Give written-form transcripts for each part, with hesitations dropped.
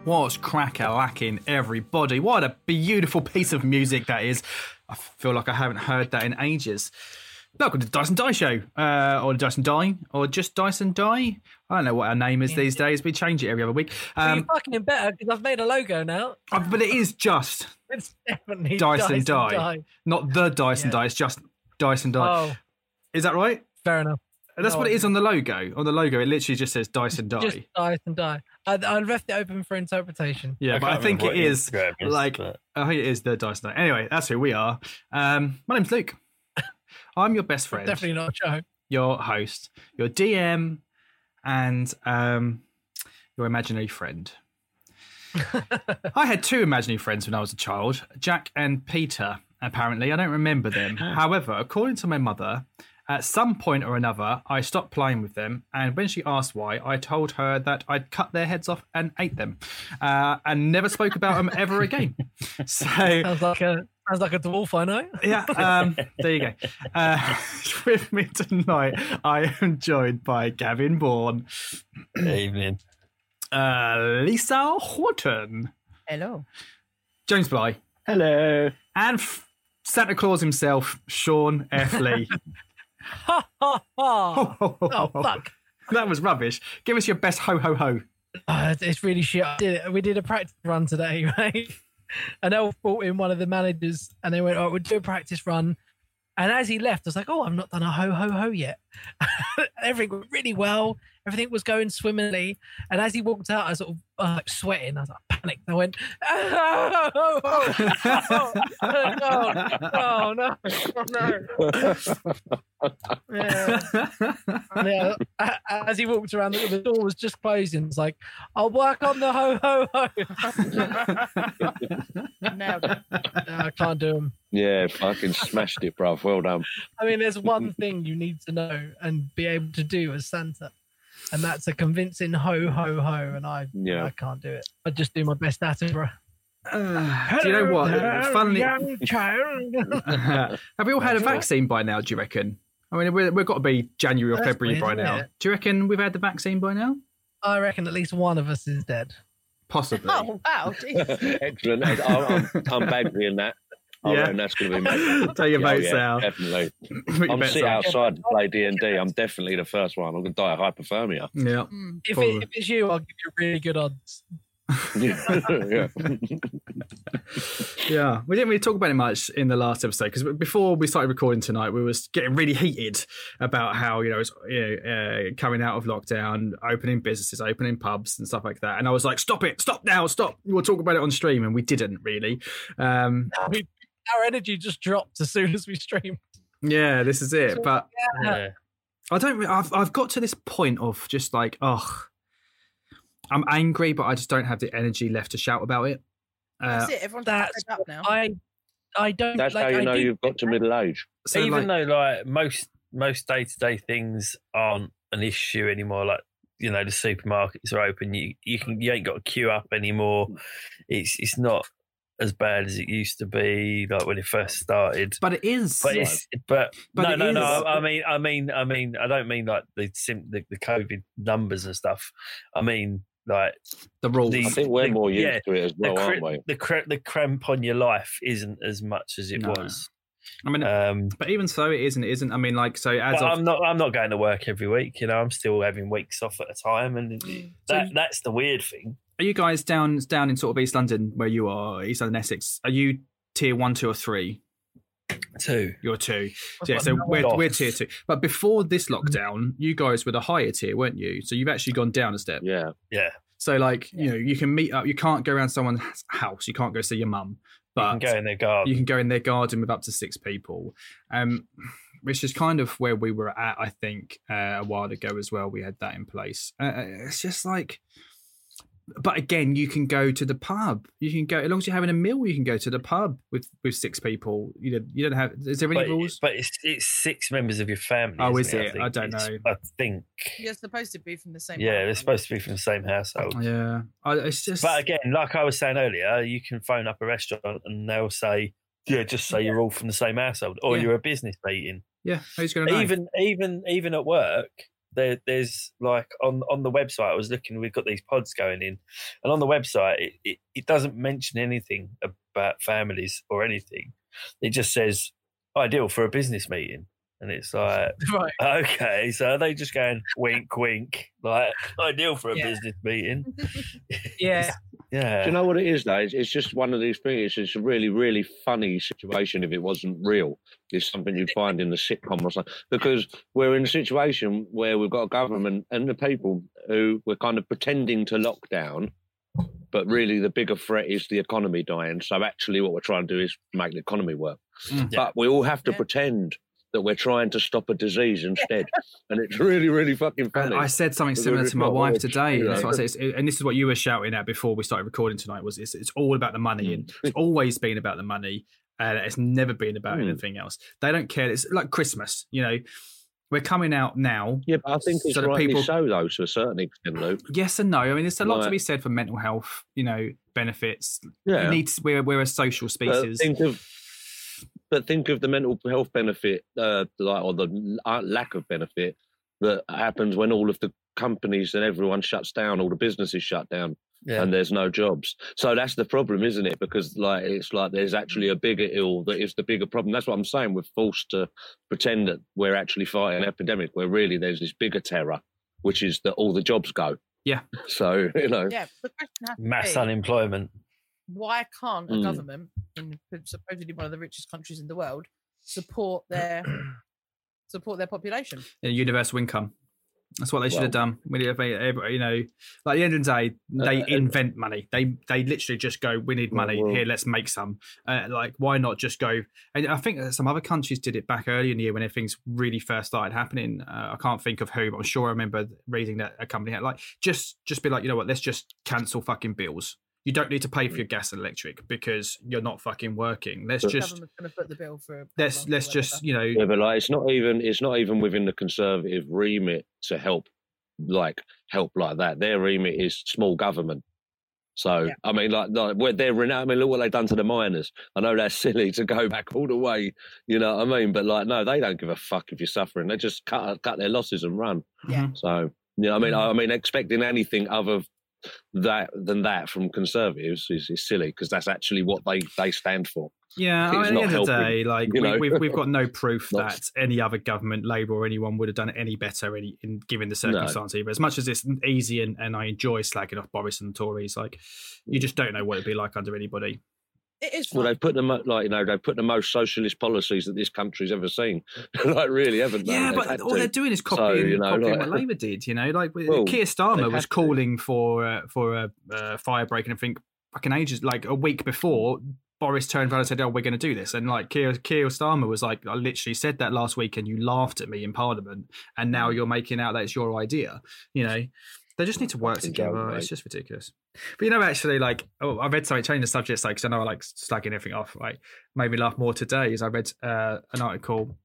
What's crack-a-lacking, everybody? What a beautiful piece of music that is. I feel like I haven't heard that in ages. Welcome to the Dice and Die Show, or Dice and Die, or just Dice and Die. I don't know what our name is these days. We change it every other week. You're fucking better because I've made a logo now. But it is just It's definitely Dice and Die. Not the Dice and Die, it's just Dice and Die. Oh, Is that right? fair enough. That's what it is on the logo. On the logo, it literally just says Dice and Die. Just Dice and Die. I left it open for interpretation. Yeah, but I think it is like I think it is the Dice and Die. Anyway, that's who we are. My name's Luke. I'm your best friend. Definitely not Joe. Your host, your DM, and your imaginary friend. I had two imaginary friends when I was a child, Jack and Peter, apparently. I don't remember them. However, according to my mother, at some point or another, I stopped playing with them, and when she asked why, I told her that I'd cut their heads off and ate them, and never spoke about them ever again. So Sounds like a dwarf, I know. yeah, there you go. With me tonight, I am joined by Gavin Bourne. Evening. Lisa Horton. Hello. James Bly. Hello. And Santa Claus himself, Sean F. Lee. Ha ha ha! Oh fuck! That was rubbish. Give us your best ho ho ho. It's really shit. We did a practice run today, right? And Elf brought in one of the managers, and they went, "Oh, we'll do a practice run." And as he left, I was like, "Oh, I've not done a ho ho ho yet." Everything went really well. Everything was going swimmingly. And as he walked out, I was sort of sweating. I was like, panicked. I went, oh no. Yeah. As he walked around, the door was just closing. It's like, I'll work on the ho ho ho. No, I can't do them. Yeah, fucking smashed it, bruv. Well done. I mean, there's one thing you need to know and be able to do as Santa, and that's a convincing ho ho ho. And I can't do it. I just do my best Attenborough. Do you know what? Funnily, young child. have we all had a vaccine by now? Do you reckon? I mean, we've got to be January or That's February weird, by isn't now. it? Do you reckon we've had the vaccine by now? I reckon at least one of us is dead. Possibly. Oh, wow. Jeez. Excellent. I'm bagging that. I reckon that's going to be made. Take your votes out. Definitely. Put your I'm bets sitting on. outside and play D&D. I'm definitely the first one. I'm going to die of hypothermia. Yeah. If it's you, I'll give you really good odds. Yeah. Yeah, we didn't really talk about it much in the last episode because before we started recording tonight, we was getting really heated about how it's coming out of lockdown, opening businesses, opening pubs, and stuff like that. And I was like, "Stop now! We'll talk about it on stream," and we didn't really. Our energy just dropped as soon as we streamed. Yeah, this is it. But Yeah. I don't. I've got to this point of just like, I'm angry, but I just don't have the energy left to shout about it. That's it. Everyone's That's fed up now. I don't. That's like, how you I know do- you've got to middle age. So Even like, though like most day-to-day things aren't an issue anymore, like the supermarkets are open, you ain't got to queue up anymore. It's not as bad as it used to be, like when it first started. but it is. But no. it is. I mean, I don't mean like the COVID numbers and stuff. I mean like the rules. I think we're more used to it as well, aren't we? the cramp on your life isn't as much as it was. I mean, but even so, it isn't. I mean, like, so as But of I'm not going to work every week. I'm still having weeks off at a time, and that's the weird thing. are you guys down in sort of East London where you are, East London, Essex? Are you tier 1, 2, or 3? 2. You're 2. That's Yeah, what so I'm not. we're tier 2. But before this lockdown, you guys were the higher tier, weren't you? So you've actually gone down a step. Yeah. Yeah, So like, you can meet up. You can't go around someone's house. You can't go see your mum. you But can go in their garden. you can go in their garden with up to 6 people, which is kind of where we were at, I think, a while ago as well. We had that in place. It's just like, but again, you can go to the pub. You can go, as long as you're having a meal, you can go to the pub with 6 people. You don't have, is there any rules? But it's 6 members of your family. Oh, isn't is it? I don't know. I think. You're supposed to be from the same. Yeah, they're household. supposed to be from the same household. Yeah. It's just, But again, like I was saying earlier, you can phone up a restaurant and they'll say, just say you're all from the same household, or Yeah. you're a business meeting. yeah, who's going to know? Even at work, there's like on the website I was looking, we've got these pods going in, and on the website it doesn't mention anything about families or anything. It just says ideal for a business meeting. And it's like, Right. okay, so are they just going wink, wink, like ideal for a business meeting? Yeah. Yeah. Do you know what it is, though? It's just one of these things. It's a really, really funny situation if it wasn't real. It's something you'd find in the sitcom or something. Because we're in a situation where we've got a government and the people who we're kind of pretending to lock down, but really the bigger threat is the economy dying. So actually what we're trying to do is make the economy work. But we all have to pretend that we're trying to stop a disease instead. And it's really, really fucking funny. I said something similar to my wife today. That's what I said. And this is what you were shouting at before we started recording tonight, was it's all about the money. And it's always been about the money. And it's never been about anything else. They don't care. It's like Christmas, you know. We're coming out now. Yeah, but I think it's so rightly so, though, to a certain extent, Luke. Yes and no. I mean, there's a lot to be said for mental health, you know, benefits. Yeah. We're a social species. But think of the mental health benefit, or the lack of benefit that happens when all of the companies and everyone shuts down, all the businesses shut down, and there's no jobs. So that's the problem, isn't it? Because it's like there's actually a bigger ill that is the bigger problem. That's what I'm saying. We're forced to pretend that we're actually fighting an epidemic, where really there's this bigger terror, which is that all the jobs go. Yeah. So, you know. Yeah, the question has to Mass be, unemployment. why can't a government in supposedly one of the richest countries in the world support their population? Universal income. That's what they should have done. You know, like at the end of the day, they invent money. They literally just go, we need money here. Let's make some. Like, why not just go? And I think some other countries did it back early in the year when things really first started happening. I can't think of who, but I'm sure I remember reading that a company had like just be like, you know what? Let's just cancel fucking bills. You don't need to pay for your gas and electric because you're not fucking working. Let's just government's going to put the bill for. Let's just, you know. Yeah, but like it's not even within the Conservative remit to help like that. Their remit is small government. So I mean, like where they're I mean, look what they've done to the miners. I know that's silly to go back all the way, you know what I mean? But like, no, they don't give a fuck if you're suffering. They just cut their losses and run. Yeah. So yeah, I mean, expecting anything other than that from Conservatives is silly, because that's actually what they stand for. Yeah, at the end of the day, like we've got no proof Not- that any other government, Labour or anyone, would have done it any better in given the circumstance. Either as much as it's easy and I enjoy slagging off Boris and the Tories, like you just don't know what it'd be like under anybody. It is. Well, they've put they've put the most socialist policies that this country's ever seen. Like, really, haven't they? Yeah, but all they're doing is copying what Labour did. You know, like Keir Starmer was calling for a fire break, and I think fucking ages, like a week before. Boris turned around and said, "Oh, we're going to do this," and like Keir Starmer was like, "I literally said that last week, and you laughed at me in Parliament, and now you're making out that it's your idea." You know, they just need to work together. It's just ridiculous. But you know, actually, like, I read something, change the subject, like, because I know I like slagging everything off. Right, made me laugh more today as I read an article.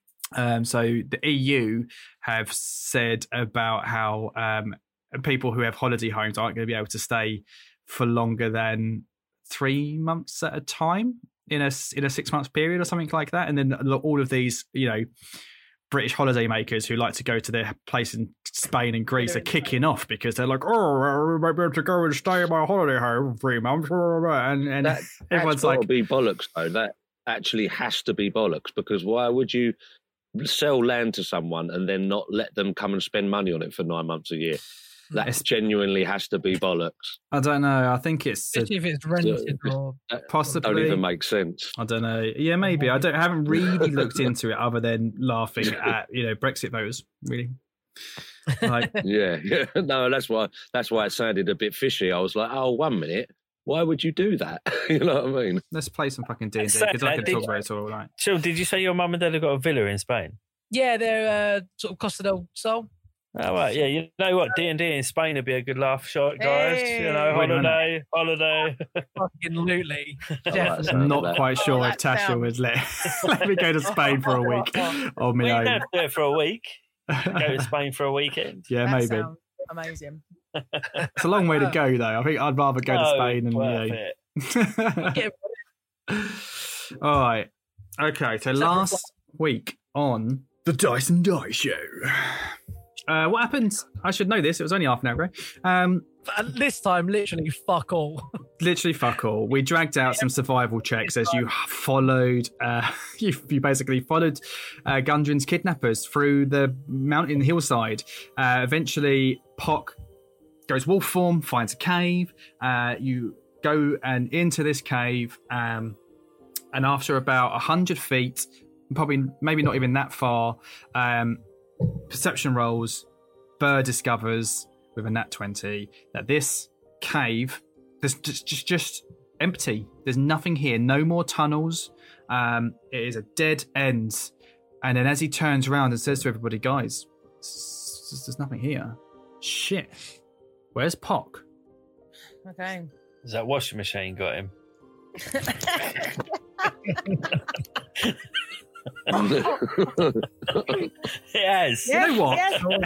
So the EU have said about how people who have holiday homes aren't going to be able to stay for longer than 3 months at a time in a 6 month period or something like that. And then all of these, you know, British holiday makers who like to go to their place in Spain and Greece are kicking off because they're like, oh, I might be able to go and stay in my holiday home for 3 months. And everyone's like, be bollocks, though. That actually has to be bollocks, because why would you sell land to someone and then not let them come and spend money on it for 9 months a year? That genuinely has to be bollocks. I don't know. I think it's Especially if it's rented or possibly. Don't even make sense. I don't know. Yeah, maybe. I haven't really looked into it other than laughing at, you know, Brexit voters. Really. Like, yeah. No, that's why it sounded a bit fishy. I was like, oh, 1 minute. Why would you do that? You know what I mean? Let's play some fucking D&D because I can talk about it all night. Chill, did you say your mum and dad have got a villa in Spain? yeah, they're sort of Costa del Sol. Oh, right, yeah, you know what? D&D in Spain would be a good laugh shot, guys. Hey. You know, holiday. Fucking lootly. I'm not quite sure if Tasha would let me go to Spain for a week on We my don't own. have to do it for a week. Go to Spain for a weekend. Yeah, That maybe. sounds amazing. It's a long way to go, though. I think I'd rather go to Spain and, worth it. All right. Okay, so last week on the Dyson Die Show, what happened? I should know this. It was only half an hour ago. And this time, literally, fuck all. Literally fuck all. We dragged out some survival checks as you followed. You basically followed Gundren's kidnappers through the mountain hillside. Eventually, Pock goes wolf form, finds a cave. You go and into this cave, and after about 100 feet, maybe not even that far, perception rolls. Burr discovers with a nat 20 that this cave is just empty. There's nothing here. No more tunnels. It is a dead end. And then as he turns around and says to everybody, guys, there's nothing here. Shit. Where's Pock? Okay. Has that washing machine got him? Yes. You know what?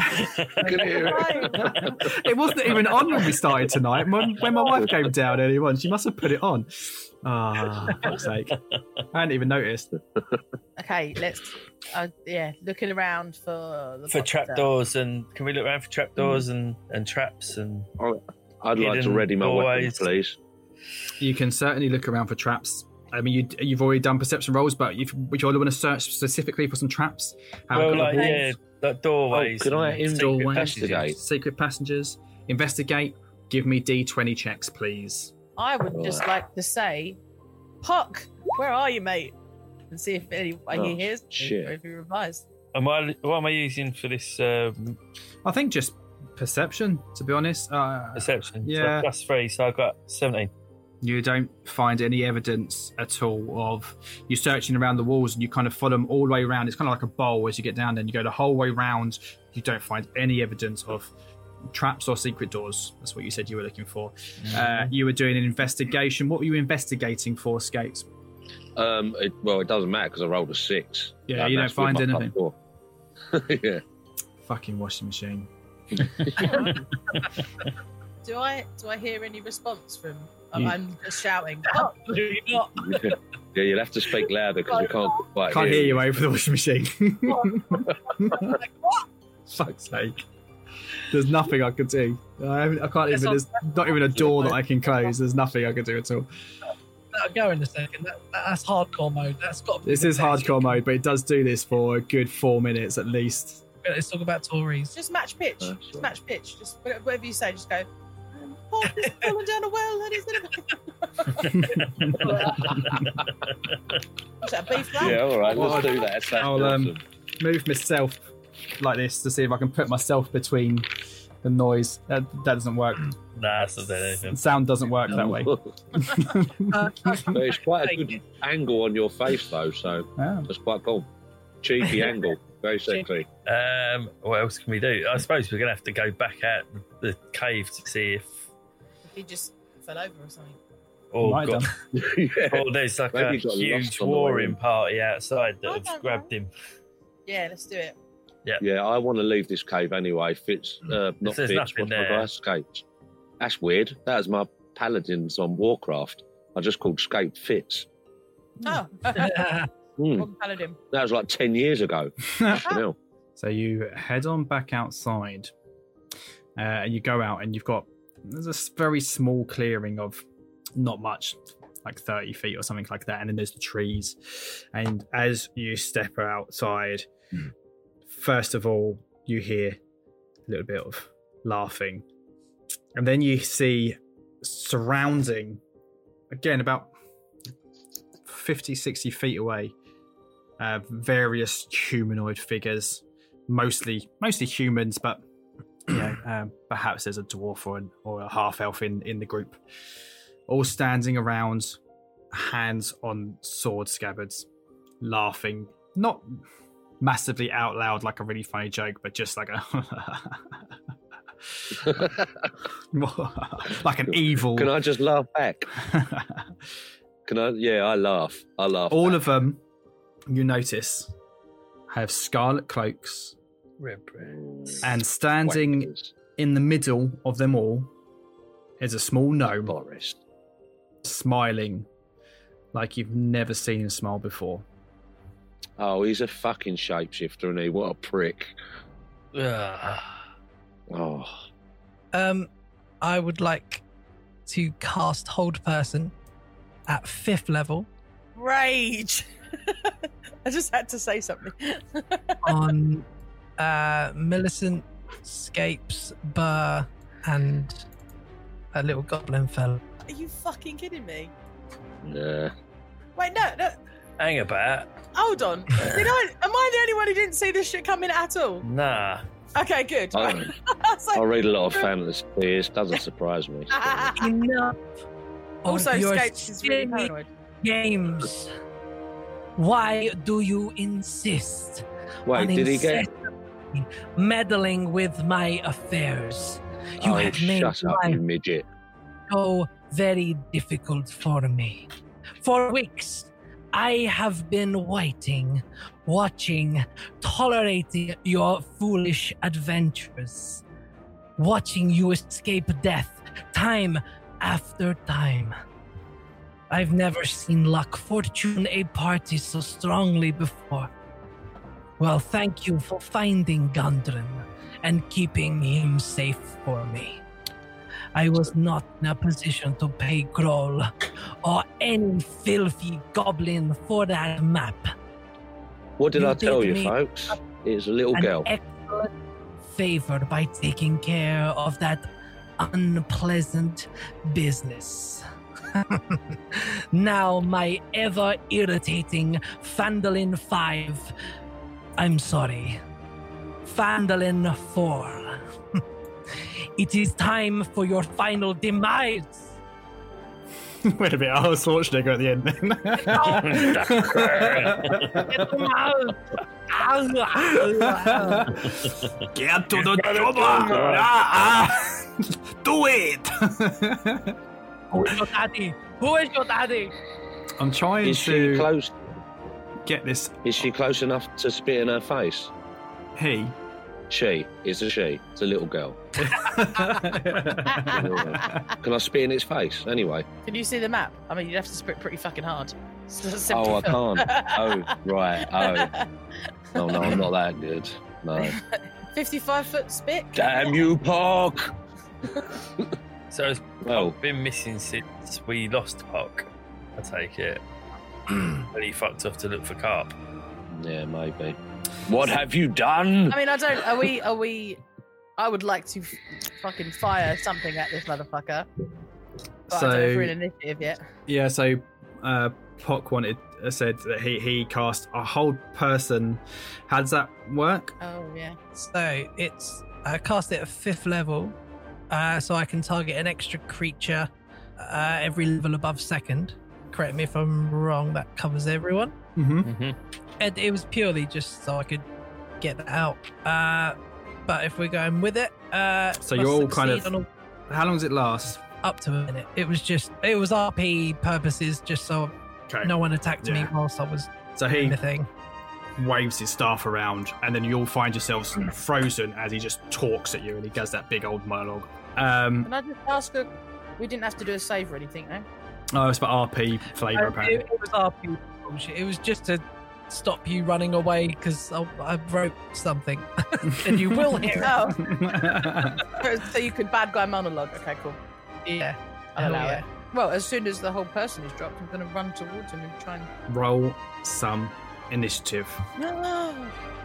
It wasn't even on when we started tonight. When my wife came down earlier on, she must have put it on. Ah, fuck's sake. I hadn't even noticed. Okay, let's. Looking around for trapdoors, and can we look around for trapdoors and traps and? I'd like to ready my weapon, please. You can certainly look around for traps. I mean, you've already done perception rolls, but would you want to search specifically for some traps? Like doorways. Could I investigate? Secret passages. Investigate. Give me D20 checks, please. I would just like to say, Pock, where are you, mate? And see if he hears me or if he replies. What am I using for this? I think just perception, to be honest. Perception. Yeah. So +3, so I've got 17. You don't find any evidence at all of you searching around the walls, and you kind of follow them all the way around. It's kind of like a bowl as you get down there, and you go the whole way round. You don't find any evidence of traps or secret doors. That's what you said you were looking for. You were doing an investigation. What were you investigating for, Skates? It doesn't matter because I rolled a 6. Yeah, you don't find anything. Yeah. Fucking washing machine. Do I hear any response from? I'm just shouting. Absolutely not. Yeah, you'll have to speak louder because we can't hear you over the washing machine. Like, what? Fuck's sake. There's nothing I can do. I can't even. There's not even a door that I can close. There's nothing I can do at all. That'll go in a second. That's hardcore mode. That's got. This is hardcore mode, but it does do this for a good 4 minutes at least. Let's talk about Tories. Just match pitch. Just match pitch. Just whatever you say. Just go. Pock is falling down a well and he's What's that, beef round? Yeah, all right, let's do that. I'll move myself like this to see if I can put myself between the noise. That doesn't work. Nah, that's not anything. Sound doesn't work that way. But it's quite a good angle on your face, though, so that's quite cool. Cheeky angle. Very sexy. What else can we do? I suppose we're going to have to go back out the cave to see if he just fell over or something. Or there's like a huge warring party outside that have grabbed him. Yeah, let's do it. Yeah, I want to leave this cave anyway. Fitz, not Fitz. What's my guy? Skates. That's weird. That was my paladins on Warcraft. I just called Skate Fitz. Oh. Wrong paladin. That was like 10 years ago. So you head on back outside, and you go out, and there's a very small clearing of not much, like 30 feet or something like that, and then there's the trees. And as you step outside, first of all, you hear a little bit of laughing, and then you see surrounding, again, about 50, 60 feet away, various humanoid figures, mostly humans, but perhaps there's a dwarf or a half elf in the group, all standing around, hands on sword scabbards, laughing, not massively out loud like a really funny joke, but just like like an evil. Can I just laugh back? Can I? Yeah, I laugh. All back. Of them, you notice, have scarlet cloaks, and standing in the middle of them all is a small gnome, Boris, smiling like you've never seen him smile before. Oh, he's a fucking shapeshifter, isn't he? What a prick. Oh, I would like to cast Hold Person at 5th level Rage. I just had to say something. on Millicent, Scapes, Burr, and a little goblin fella. Are you fucking kidding me? yeah. Wait, no. Hang about. Hold on. Am I the only one who didn't see this shit coming at all? Nah. Okay, good. I, was like, I read a lot of fantasy. It doesn't surprise me. Enough of also, your Scapes is really silly paranoid. games. Why do you insist Wait, on did he get? incessantly meddling with my affairs? You Oh, have made shut up, you life midget. so very difficult for me. For weeks, I have been waiting, watching, tolerating your foolish adventures, watching you escape death time after time. I've never seen luck, fortune, a party so strongly before. Well, thank you for finding Gundren and keeping him safe for me. I was not in a position to pay Groll or any filthy goblin for that map. What did You I tell did you, me folks? It's a little An girl. excellent favor by taking care of that unpleasant business. Now my ever irritating Fandolin 5, I'm sorry, Fandolin 4. It is time for your final demise. Wait a bit, Arnold Schwarzenegger at the end then. Get them out. Get to the chopper! Do it! Who is your daddy? Who is your daddy? I'm trying Is she to close? get this. Is she close enough to spit in her face? He. She. It's a she. It's a little girl. Can I spit in its face? Anyway. Can you see the map? I mean, you'd have to spit pretty fucking hard. Oh, I can't. Oh, right. Oh. No, I'm not that good. No. 55-foot spit? Damn you, Park! So it's Well, been missing since we lost Pock, I take it. When he fucked off to look for carp. yeah, maybe. What have you done? I mean, I don't. Are we? I would like to fucking fire something at this motherfucker. But I don't know if we're in initiative yet. Yeah, so Pock said that he cast a whole person. How does that work? Oh yeah. So it's I cast it at 5th level, so I can target an extra creature every level above 2nd. Correct me if I'm wrong. That covers everyone. Mm-hmm. And it was purely just so I could get that out. But if we're going with it, So you're all kind of- succeed on How long does it last? up to a minute. It was RP purposes, just so Okay. no one attacked me Yeah. whilst I was So doing he the thing. waves his staff around, and then you all find yourselves frozen as he just talks at you, and he does that big old monologue. Can I just ask her? We didn't have to do a save or anything, no? Oh, it's for RP flavour, apparently. It was RP bullshit. It was just to stop you running away because I wrote something, and you will hear it. Oh, so you could bad guy monologue. Okay, cool. Yeah, I'll allow yeah. it. Well, as soon as the whole person is dropped, I'm going to run towards him and try and. Roll some initiative. No.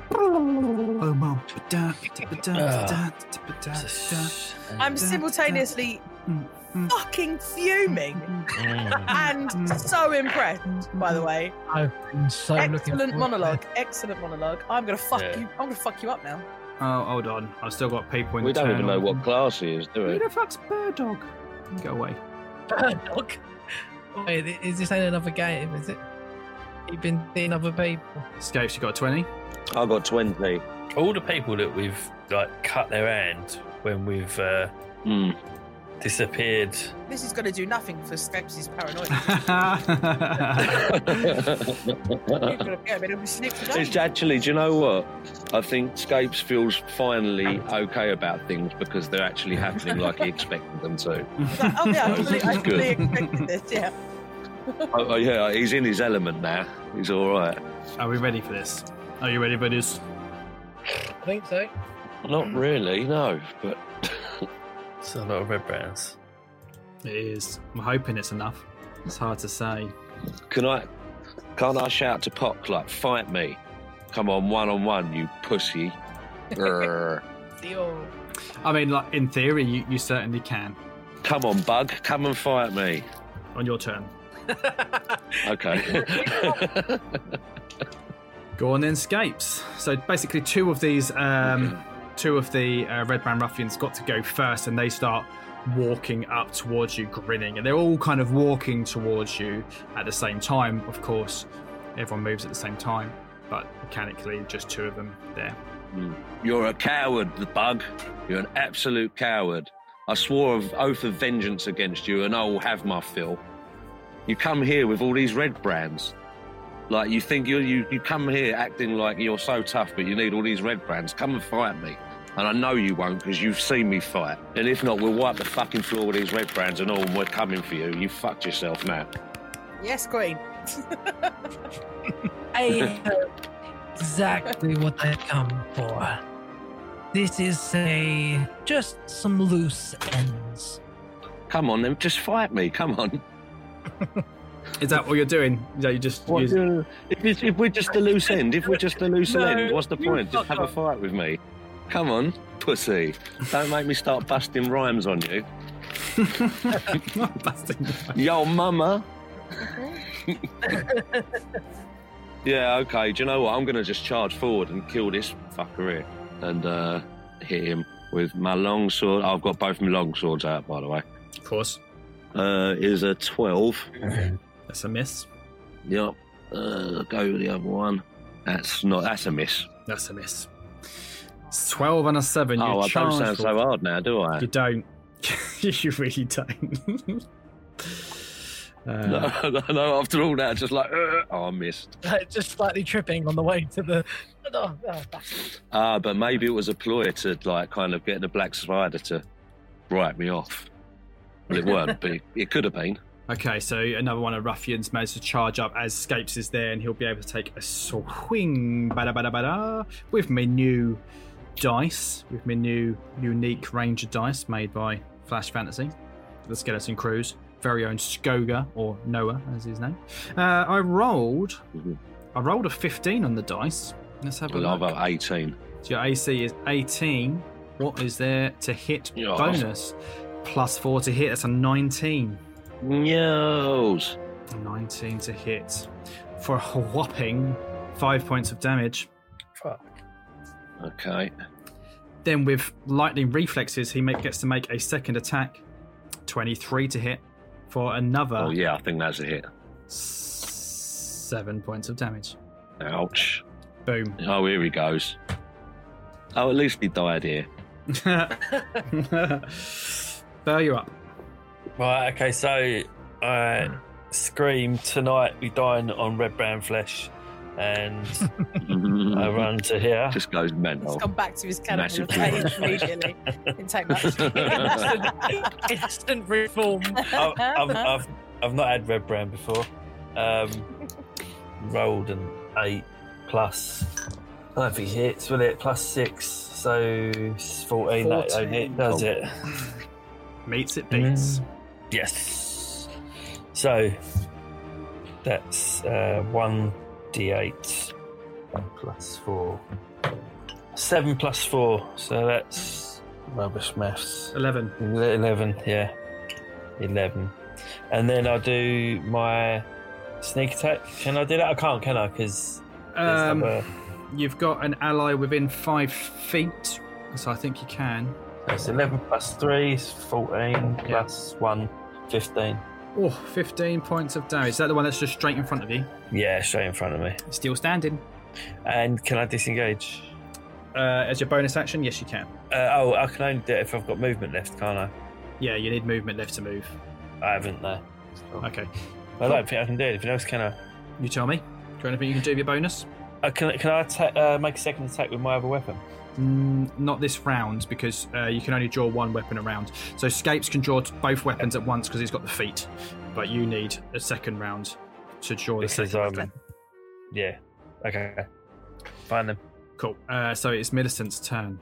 I'm simultaneously fucking fuming and so impressed. By the way, I've been so looking excellent forward to monologue. Excellent monologue. I'm gonna fuck Yeah. you. I'm gonna fuck you up now. Oh, hold on. I've still got people in we the don't even know terminal. what class he is, do Who we? the fuck's Bird Dog? Go away. Dog. Wait, is this ain't another game? Is it? You've been seeing other people. Scapes, you got a 20? I got 20. All the people that we've like cut their hand when we've disappeared. This is gonna do nothing for Scapes' paranoia. You're gonna get a bit of a snip today. It's actually, do you know what? I think Scapes feels finally okay about things because they're actually happening like he expected them to. Oh yeah, I Good. fully expected this. Yeah. Oh, yeah, he's in his element now. He's all right. Are we ready for this? Are you ready for this? I think so. Not really, no. But It's a lot of red brands. It is. I'm hoping it's enough. It's hard to say. can't I shout to Pock, like, fight me? Come on, one-on-one, you pussy. Grr. Theo. I mean, like in theory, you certainly can. Come on, Bug, come and fight me. On your turn. Okay. Go on then, Scapes. So basically, two of the Red Band Ruffians got to go first, and they start walking up towards you, grinning, and they're all kind of walking towards you at the same time. Of course, everyone moves at the same time, but mechanically, just two of them there. You're a coward, the Bug. You're an absolute coward. I swore an oath of vengeance against you, and I will have my fill. You come here with all these red brands. Like, you think you come here acting like you're so tough, but you need all these red brands. Come and fight me. And I know you won't, because you've seen me fight. And if not, we'll wipe the fucking floor with these red brands and all, and we're coming for you. You fucked yourself, man. Yes, Queen. I know exactly what I've come for. This is just some loose ends. Come on, then, just fight me. Come on. Is that what you're doing? Is that you just? If we're just a loose end, No, end, what's the you point? Just fuck have a off. fight with me. Come on, pussy. Don't make me start busting rhymes on you. Yo, mama. Yeah, okay. Do you know what? I'm going to just charge forward and kill this fucker here and hit him with my long sword. I've got both my long swords out, by the way. Of course. Is a 12. That's a miss. Yep. Go with the other one. That's a miss. That's a miss. It's 12 and a 7. Oh, I don't charge sound so hard now, do I? You don't. You really don't. No, after all that, just like, oh, I missed. Just slightly tripping on the way to the. But maybe it was a ploy to, like, kind of get the Black Spider to write me off. Well, it weren't, but it could have been. Okay, so another one of Ruffians managed to charge up as Scapes is there, and he'll be able to take a swing with my new dice, with my new unique Ranger dice made by Flash Fantasy, the Skeleton Crew's very own Skoga, or Noah as his name. I rolled a 15 on the dice. Let's have a I've look. got 18. So your AC is 18. What is there to hit Yeah. bonus? +4 to hit. That's a 19. Yos. 19 to hit for a whopping 5 points of damage. Fuck. Okay. Then with lightning reflexes, he gets to make a second attack. 23 to hit for another Oh, yeah, I think that's a hit. 7 points of damage. Ouch. Boom. Oh, here he goes. Oh, at least he died here. Burr, you're up. Right, okay, so I scream tonight we dine on red brown flesh, and I run to here. Just goes mental. He's come back to his cannibal Massive phase immediately. Didn't take much. Instant reform. I've not had red brown before. Rolled an 8 plus. I don't think it hits, will it? +6, so 14. That don't hit, does it? Meets it beats. Yes. So that's 1d8 +4. 7 + 4. So that's rubbish maths. 11. 11, yeah. 11. And then I'll do my sneak attack. Can I do that? I can't, can I? Because You've got an ally within 5 feet, so I think you can. it's 11 + 3 is 14 plus 1, 15. Oh, 15 points of damage. Is that the one that's just straight in front of you? Yeah, straight in front of me. Still standing. And can I disengage? As your bonus action, yes, you can. I can only do it if I've got movement left, can't I? Yeah, you need movement left to move. I haven't, no. Okay. I don't think I can do anything else, can I? You tell me. Do you have anything you can do with your bonus? Can I make a second attack with my other weapon? Not this round, because you can only draw one weapon a round. So Scapes can draw both weapons at once because he's got the feat, but you need a second round to draw the Because second weapon. yeah. Okay. Fine then. Cool. So it's Millicent's turn.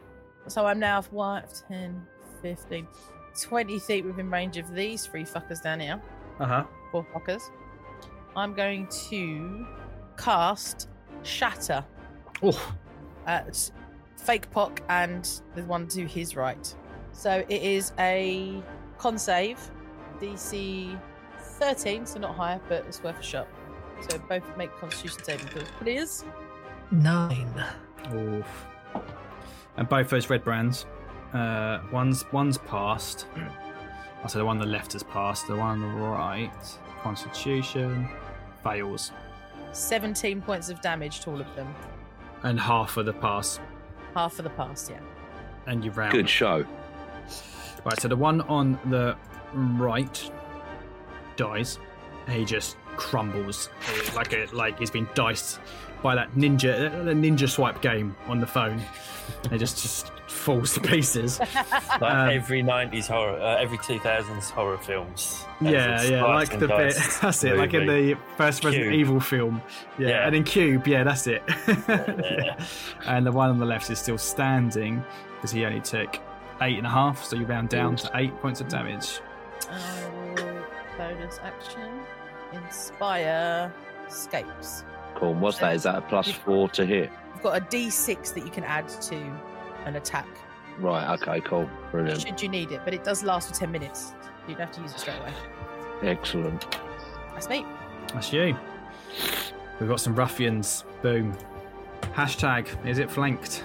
So I'm now 1, 10, 15, 20 feet within range of these 3 fuckers down here. 4 fuckers. I'm going to cast Shatter Oh, at Fake Pock and the one to his right. So it is a con save, DC 13, so not higher, but it's worth a shot. So both make Constitution saving throws, please. 9. oof. And both those red brands, one's passed. I'll say the one on the left has passed. The one on the right, Constitution, fails. 17 points of damage to all of them. And half of the pass. Half of the pass, yeah. And you round. Good show. Right, so the one on the right dies. He just crumbles like he's been diced by that ninja swipe game on the phone. It just falls to pieces. Like every 90s horror, every 2000s horror films. Yeah, like the bit. That's it. Like in the first Resident Evil film. Yeah, and in Cube, yeah, that's it. Yeah. And the one on the left is still standing because he only took 8.5, so you round down to 8 points of damage. I will bonus action. Inspire Scapes. Cool. What's that? Is that a +4 to hit? You've got a D6 that you can add to an attack. Right. Okay. Cool. Brilliant. Should you need it, but it does last for 10 minutes. You don't have to use it straight away. Excellent. That's me. That's you. We've got some ruffians. Boom. Hashtag, is it flanked?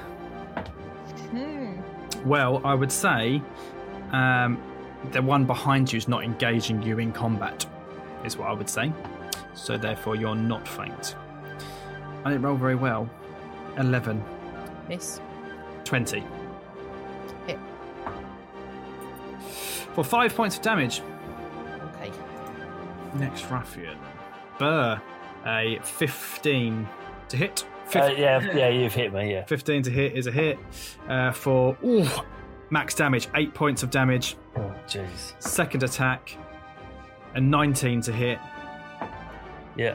Well, I would say the one behind you is not engaging you in combat, is what I would say. So therefore, you're not flanked. I didn't roll very well. 11. Miss. 20. Hit. For 5 points of damage. Okay. Next ruffian. Burr. A 15 to hit. Yeah, you've hit me, yeah. 15 to hit is a hit. For max damage, 8 points of damage. Oh, jeez. Second attack. A 19 to hit. Yeah.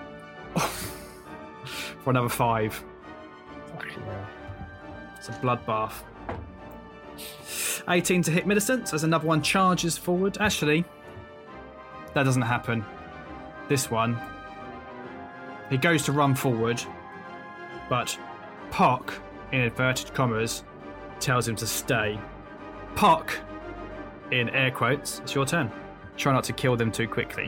For another 5. Fucking hell. It's a bloodbath. 18 to hit Millicent as another one charges forward. Actually, that doesn't happen. This one, he goes to run forward, but Pock, in inverted commas, tells him to stay. Pock, in air quotes, it's your turn. Try not to kill them too quickly.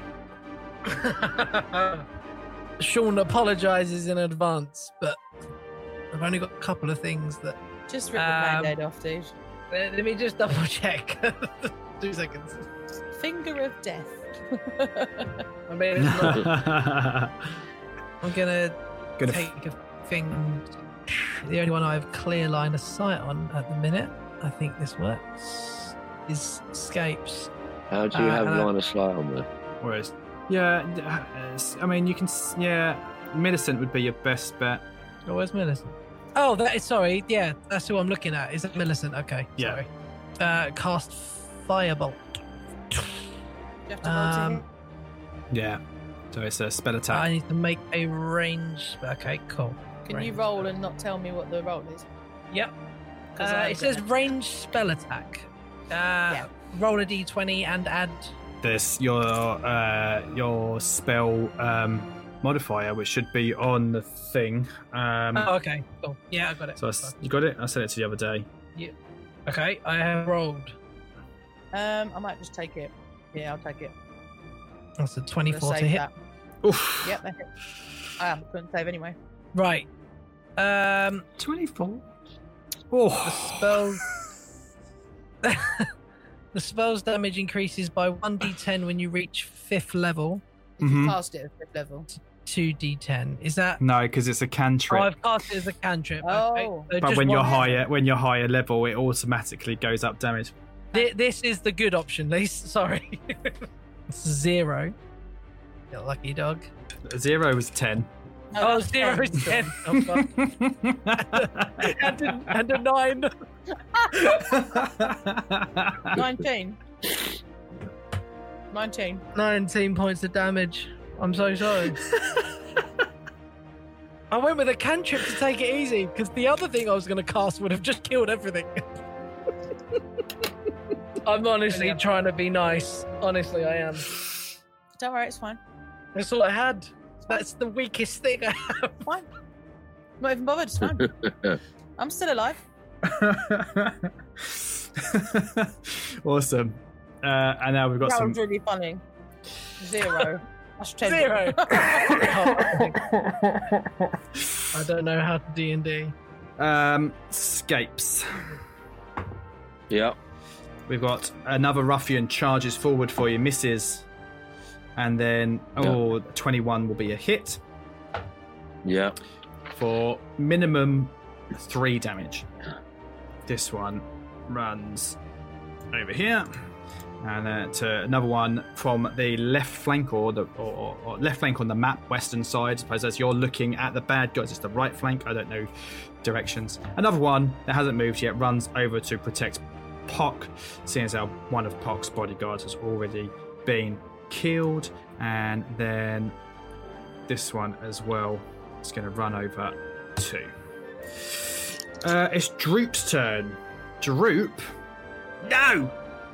Sean apologises in advance, but I've only got a couple of things that. Just rip the band-aid off, dude. Let me just double check. 2 seconds. Finger of death. I mean, it's not. I'm gonna take a thing. The only one I have clear line of sight on at the minute, I think this works, is Scapes. How do you have line of sight on there? Whereas, yeah, I mean, you can, yeah, Millicent would be your best bet. Oh, where's Millicent? Oh, that is, sorry, yeah, that's who I'm looking at. Is it Millicent? Okay, Yeah. sorry. Cast Firebolt. You have to roll to hit. Yeah. So it's a spell I attack. need to make a range. Okay, cool. Can you Range. roll and not tell me what the roll is? Yep. 'Cause I It says don't. range spell attack. Roll a d20 and add. There's your spell modifier, which should be on the thing. Oh, okay, cool. Yeah, I got it. So you got it? I sent it to you the other day. Okay, I have rolled. I might just take it. Yeah, I'll take it. That's a I'm gonna 24 to save hit. that. Oof. Yep, that hit. I couldn't save anyway. Right. 24. The Oh. spells. The spell's damage increases by 1d10 when you reach 5th level. If Mhm. you cast it at 5th level. 2d10. Is that? No, because it's a Oh, cantrip. I've cast it as a cantrip. Okay. Oh. So But just when you're one- higher level, it automatically goes up damage. This is the good option, Lise. Sorry. It's 0. You lucky dog. 0 was 10. No, Oh, that's 0 is 10. Oh, fuck. and a 9. 19. 19. 19 points of damage. I'm so sorry. I went with a cantrip to take it easy because the other thing I was going to cast would have just killed everything. I'm honestly trying to be nice. Honestly, I am. Don't worry, it's fine. That's all I had. That's the weakest thing I have. Fine. Not even bothered. It's fine. I'm still alive. Awesome. And now we've got That some. was really funny. 0. That's 10. 0. I don't know how to D&D. Scapes. Yeah. We've got another ruffian charges forward for you, misses. And then, 21 will be a hit Yeah. for minimum 3 damage. This one runs over here. And to another one from the left flank or left flank on the map, western side. I suppose as you're looking at the bad guys, it's the right flank. I don't know directions. Another one that hasn't moved yet runs over to protect Pock, seeing as how one of Pock's bodyguards has already been killed. And then this one as well is going to run over too. It's Droop's turn. Droop? No!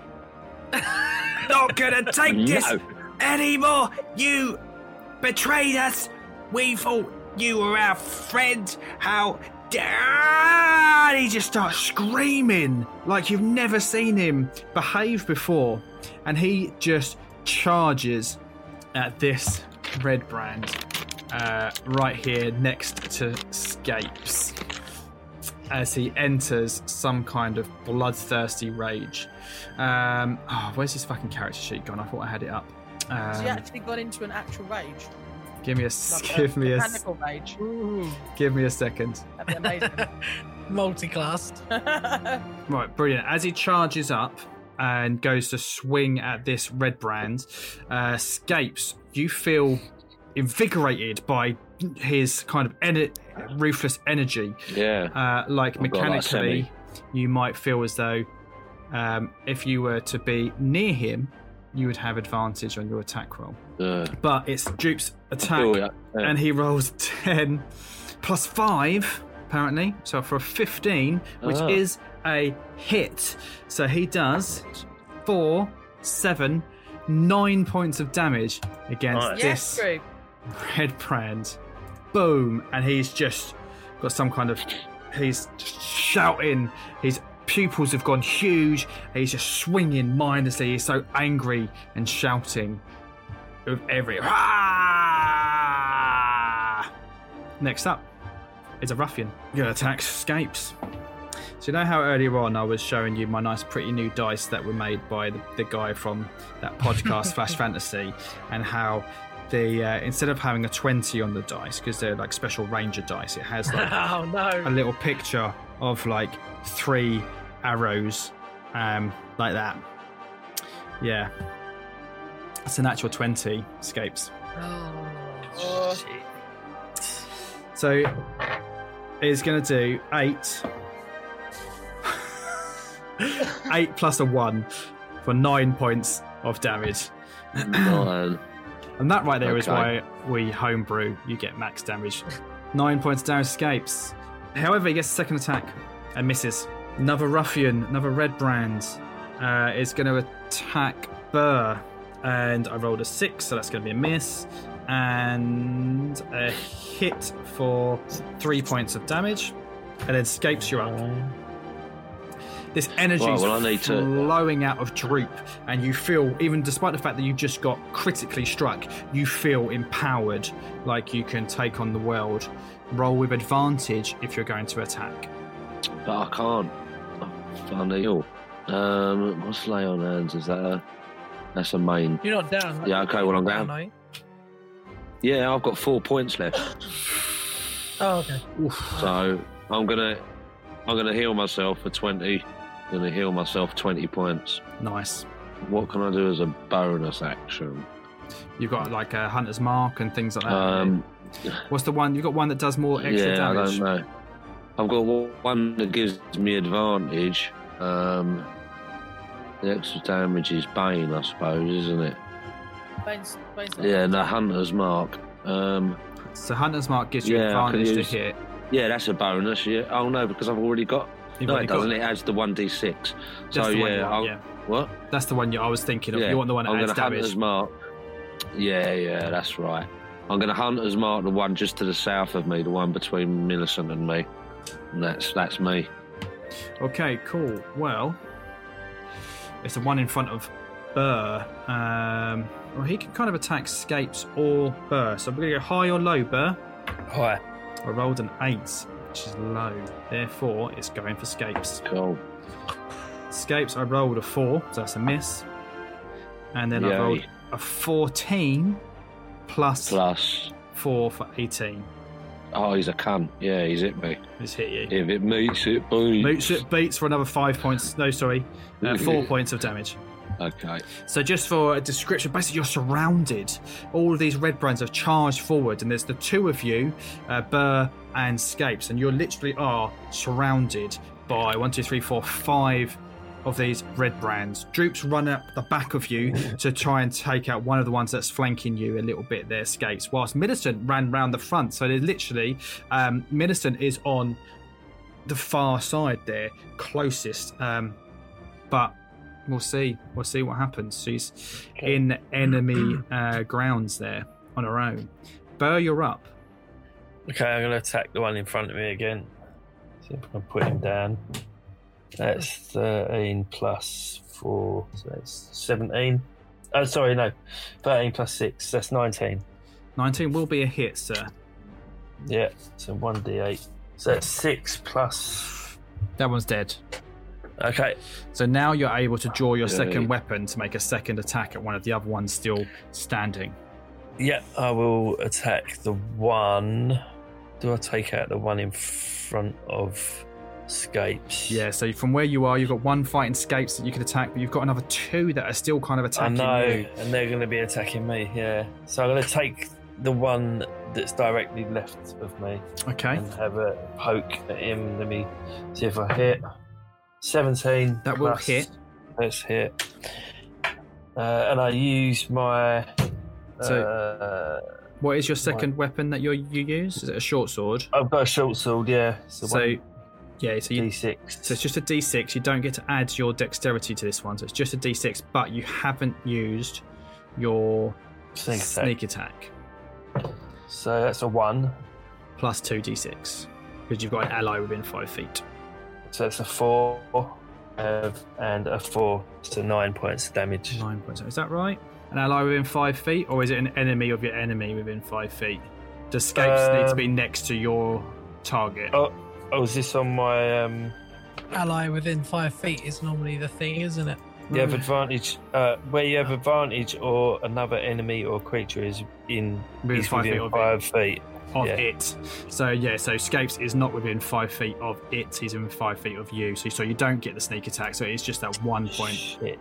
Not gonna take this anymore! You betrayed us! We thought you were our friend! How dare... He just starts screaming like you've never seen him behave before. And he just charges at this red brand right here next to Scapes as he enters some kind of bloodthirsty rage. Where's his fucking character sheet gone? I thought I had it up. Has he actually gone into an actual rage? Give me a mechanical rage. Ooh. Give me a second. That'd be amazing. Multi-classed. Right, brilliant. As he charges up and goes to swing at this red brand, Scapes, you feel invigorated by his kind of ruthless energy. Yeah. Like mechanically, you might feel as though if you were to be near him, you would have advantage on your attack roll. But it's Droop's attack, and he rolls 10 plus 5, apparently. So for a 15, which is a hit. So he does 4, 7, 9 points of damage against Yes, this Droop. red brand. Boom. And he's just got some kind of... He's shouting. His pupils have gone huge. He's just swinging mindlessly. He's so angry and shouting with every... Ah! Next up is a ruffian. Going to attack Scapes. So you know how earlier on I was showing you my nice pretty new dice that were made by the guy from that podcast Flash Fantasy, and how the instead of having a 20 on the dice, because they're like special ranger dice, it has like a little picture of like 3 arrows like that. Yeah, it's an actual 20 Scapes. Oh. Shit. So it's going to do 8 8 plus a 1 for 9 points of damage. And that right there is why we homebrew. You get max damage. 9 points down Scapes. However, he gets a second attack and misses. Another ruffian, another red brand, is going to attack Burr. And I rolled a 6, so that's going to be a miss. And a hit for 3 points of damage. And then Scapes, you're up. This energy is flowing out of Droop, and you feel, even despite the fact that you just got critically struck, you feel empowered, like you can take on the world. Roll with advantage if you're going to attack. But I can't. Funny. What's lay on hands? Is that that's a main? You're not down. Yeah, okay, well I'm down. Yeah, I've got 4 points left. Oh, okay. Oof. So I'm gonna heal myself for 20. I'm gonna heal myself 20 points. Nice. What can I do as a bonus action? You've got like a hunter's mark and things like that. What's the one? You've got one that does more extra damage. I don't know. I've got one that gives me advantage. The extra damage is Bane, I suppose, isn't it? Bane's Yeah, the hunter's mark. So Hunter's Mark gives you Yeah, I can advantage to use- hit. Yeah, that's a bonus. Yeah. Oh no, because I've already got. You've No, already it got- doesn't. It adds the 1d6. That's So the one you yeah, want, yeah. What? That's the one I was thinking of. Yeah. You want the one that I'm adds going to Hunter's damage. Mark. Yeah, that's right. I'm going to Hunter's Mark the one just to the south of me, the one between Millicent and me. And that's me. Okay, cool. Well, it's the one in front of Burr. Well, he can kind of attack Scapes or Burr. So I'm going to go high or low, Burr. Hi. I rolled an 8, which is low. Therefore, it's going for Scapes. Cool. Scapes, I rolled a 4, so that's a miss. And then I Yay. rolled a 14 plus Plus. 4 for 18. Oh, he's a cunt. Yeah, he's hit me. Just hit you. If it meets, it beats. Beats for another 5 points. No, sorry. 4 points of damage. Okay. So just for a description, basically you're surrounded. All of these red brands have charged forward, and there's the two of you, Burr and Scapes, and you literally are surrounded by 5 of these red brands. Droops run up the back of you to try and take out one of the ones that's flanking you a little bit there, Scapes, whilst Millicent ran round the front. So there's literally, Millicent is on the far side there, closest, but we'll see what happens. She's in enemy grounds there on her own. Burr, you're up. Okay, I'm going to attack the one in front of me again. See if I can put him down. That's 13 plus 4, so that's 17. Oh, sorry, no. 13 plus 6, that's 19. 19 will be a hit, sir. Yeah, so 1d8. So that's 6 plus. That one's dead. Okay, So now you're able to draw your Yay. second weapon to make a second attack at one of the other ones still standing. yeah, I will attack the one. Do I take out the one in front of Scapes? Yeah, so from where you are, you've got one fighting Scapes that you can attack, but you've got another 2 that are still kind of I attacking know, you. and they're going to be attacking me, yeah. So I'm going to take the one that's directly left of me Okay. and have a poke at him. Let me see if I hit. 17. That will plus- hit. Let's hit. And I use my. What is your second weapon that you use? Is it a short sword? I've got a short sword, yeah. So, So, one yeah, so you D6. So it's just a D6. You don't get to add your dexterity to this one. So it's just a D6, but you haven't used your Sneak attack. attack. So that's a 1. Plus 2 D6. Because you've got an ally within 5 feet. So it's a 4. And a 4. So 9 points of damage. 9 points. Is that right? An ally within 5 feet? Or is it an enemy of your enemy within 5 feet? Does Scapes need to be next to your target? Oh, is this on my. Ally within 5 feet is normally the thing, isn't it? You have advantage. Where you have advantage, or another enemy or creature is Within is 5 feet within of 5 feet. Of yeah. it. So yeah, so Scapes is not within 5 feet of it, he's within 5 feet of you. So you don't get the sneak attack, so it's just that 1 point. Shit.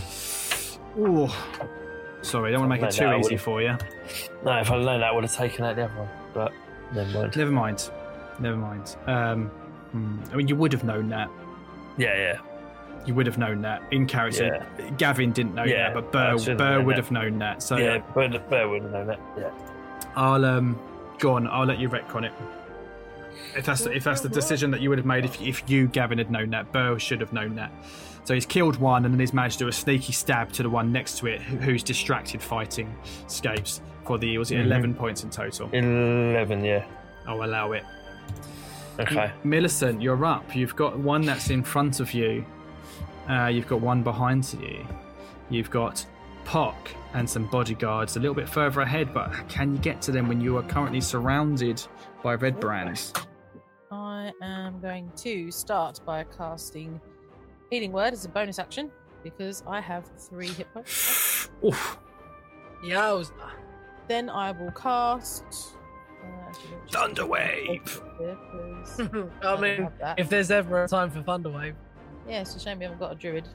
Ooh. Sorry, I don't want to make it No, too I easy would've- for you. No, if I'd known that, I would have taken out the other one. But never mind. Never mind. I mean, you would have known that. Yeah. You would have known that in character. Yeah. Gavin didn't know Yeah, that, but I should've Burr known would that. have known that. So Yeah, but Bear would have known that. Yeah. I'll go on. I'll let you retcon it. If that's the decision that you would have made, if you Gavin had known that, Burr should have known that. So he's killed one, and then he's managed to do a sneaky stab to the one next to it, who's distracted fighting Scapes for the 11 points in total. 11, yeah. I'll allow it. Okay. Millicent, you're up. You've got one that's in front of you. You've got one behind you. You've got Pock and some bodyguards a little bit further ahead, but can you get to them when you are currently surrounded by red brands? I am going to start by casting Healing Word as a bonus action because I have 3 hit points. Oof. Yowza. Then I will cast Thunderwave. I mean, if there's ever a time for Thunderwave. yeah, it's a shame we haven't got a druid.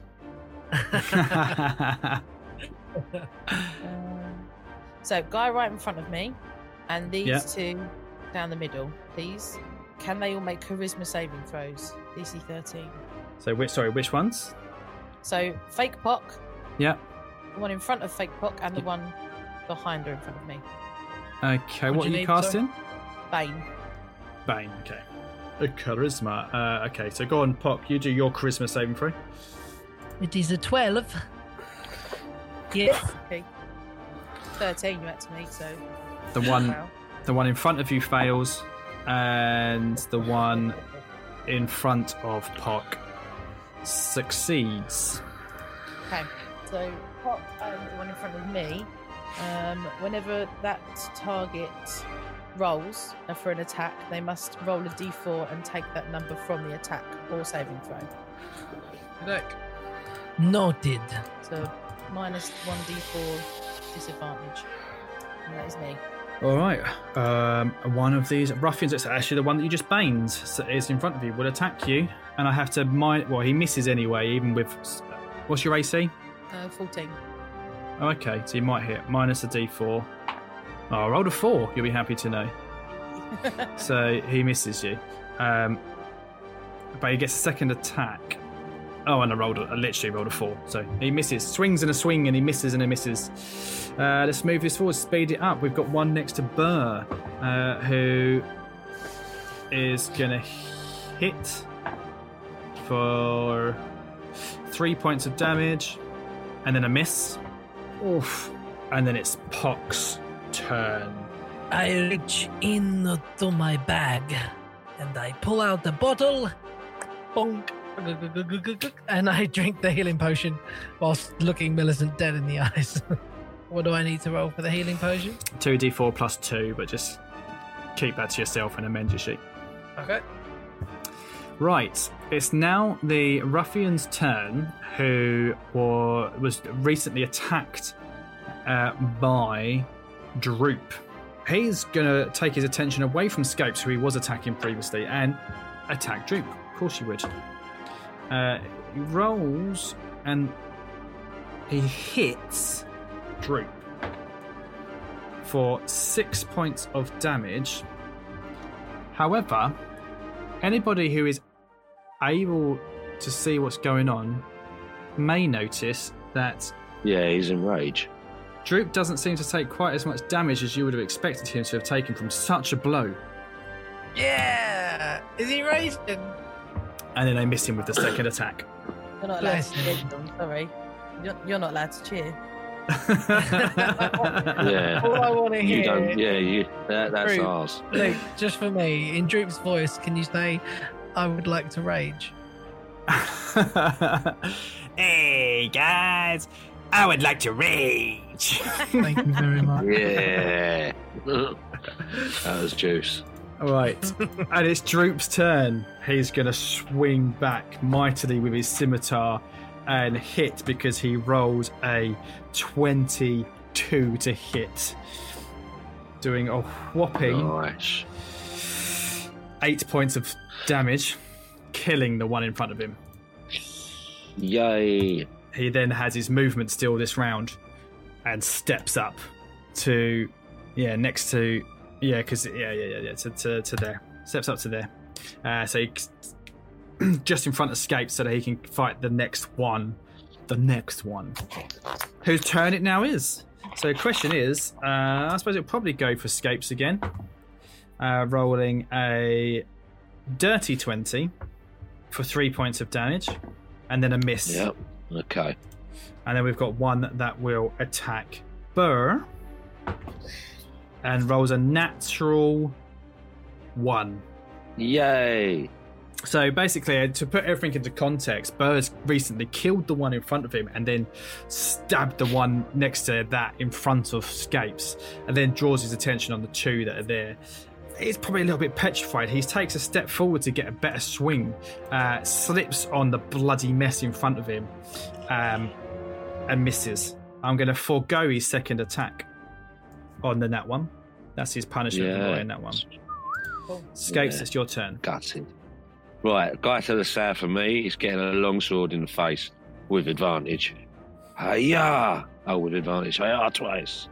So, guy right in front of me, and these Yeah. 2 down the middle, please. Can they all make charisma saving throws? DC 13. So which ones? So, Fake Pock, Yeah. the one in front of Fake Pock, and the one behind her in front of me. Okay, What what do are you you need, casting? Bane. Bane, okay. A charisma. Okay, so go on, Pop. You do your charisma saving throw. It is a 12. Yes. Okay. 13 you had to me, so. The one, Wow. the one in front of you fails, and the one in front of Pock succeeds. Okay, so Pop and the one in front of me, whenever that target rolls for an attack, they must roll a d4 and take that number from the attack or saving throw. Look. Noted. So minus 1d4 disadvantage. And that is me. All right. One of these ruffians, it's actually the one that you just baned, so is in front of you, will attack you, and I have to well, he misses anyway, even with. What's your AC? 14. Oh, okay, so you might hit minus a d4. Oh, I rolled a 4. You'll be happy to know. So he misses you, but he gets a second attack. Oh, and I literally rolled a 4. So he misses, swings and a swing, and he misses and he misses. Let's move this forward, speed it up. We've got one next to Burr, who is gonna hit for 3 points of damage, and then a miss. Oof. And then it's Pock's turn. I reach into my bag and I pull out the bottle. Bonk. And I drink the healing potion whilst looking Millicent dead in the eyes. What do I need to roll for the healing potion? 2d4 plus 2, but just keep that to yourself and amend your sheet. Okay. Right, it's now the ruffian's turn, who was recently attacked by Droop. He's going to take his attention away from Scopes, who he was attacking previously, and attack Droop. Of course he would. He rolls and he hits Droop for 6 points of damage. However, anybody who is able to see what's going on may notice that Yeah, he's in rage. Droop doesn't seem to take quite as much damage as you would have expected him to have taken from such a blow. Yeah! Is he raging? And then they miss him with the second attack. You're not allowed Bless to cheer, John, sorry. You're not allowed to cheer. Yeah. All I want to You hear. don't. Yeah, that's Droop. ours. Luke, just for me, in Droop's voice, can you say, I would like to rage? Hey guys, I would like to rage. Thank you very much. Yeah. That was juice. Right, and it's Droop's turn. He's going to swing back mightily with his scimitar and hit because he rolls a 22 to hit, doing a whopping Nice. 8 points of damage, killing the one in front of him. Yay. He then has his movement still this round and steps up to, next to, to there. Steps up to there. So he just in front of Scape so that he can fight the next one. Whose turn it now is. So the question is, I suppose it'll probably go for Scapes again. Rolling a dirty 20 for 3 points of damage. And then a miss. Yep. Okay. And then we've got one that will attack Burr. And rolls a natural 1. Yay. So basically, to put everything into context, Burr's recently killed the one in front of him and then stabbed the one next to that in front of Scapes, and then draws his attention on the two that are there. He's probably a little bit petrified. He takes a step forward to get a better swing, slips on the bloody mess in front of him, and misses. I'm going to forego his second attack on the nat one. That's his punishment for in that one. Scapes, it's your turn. Gutted. Right, guy to the south of me is getting a longsword in the face with advantage. Hiya! Oh, with advantage. Hiya twice.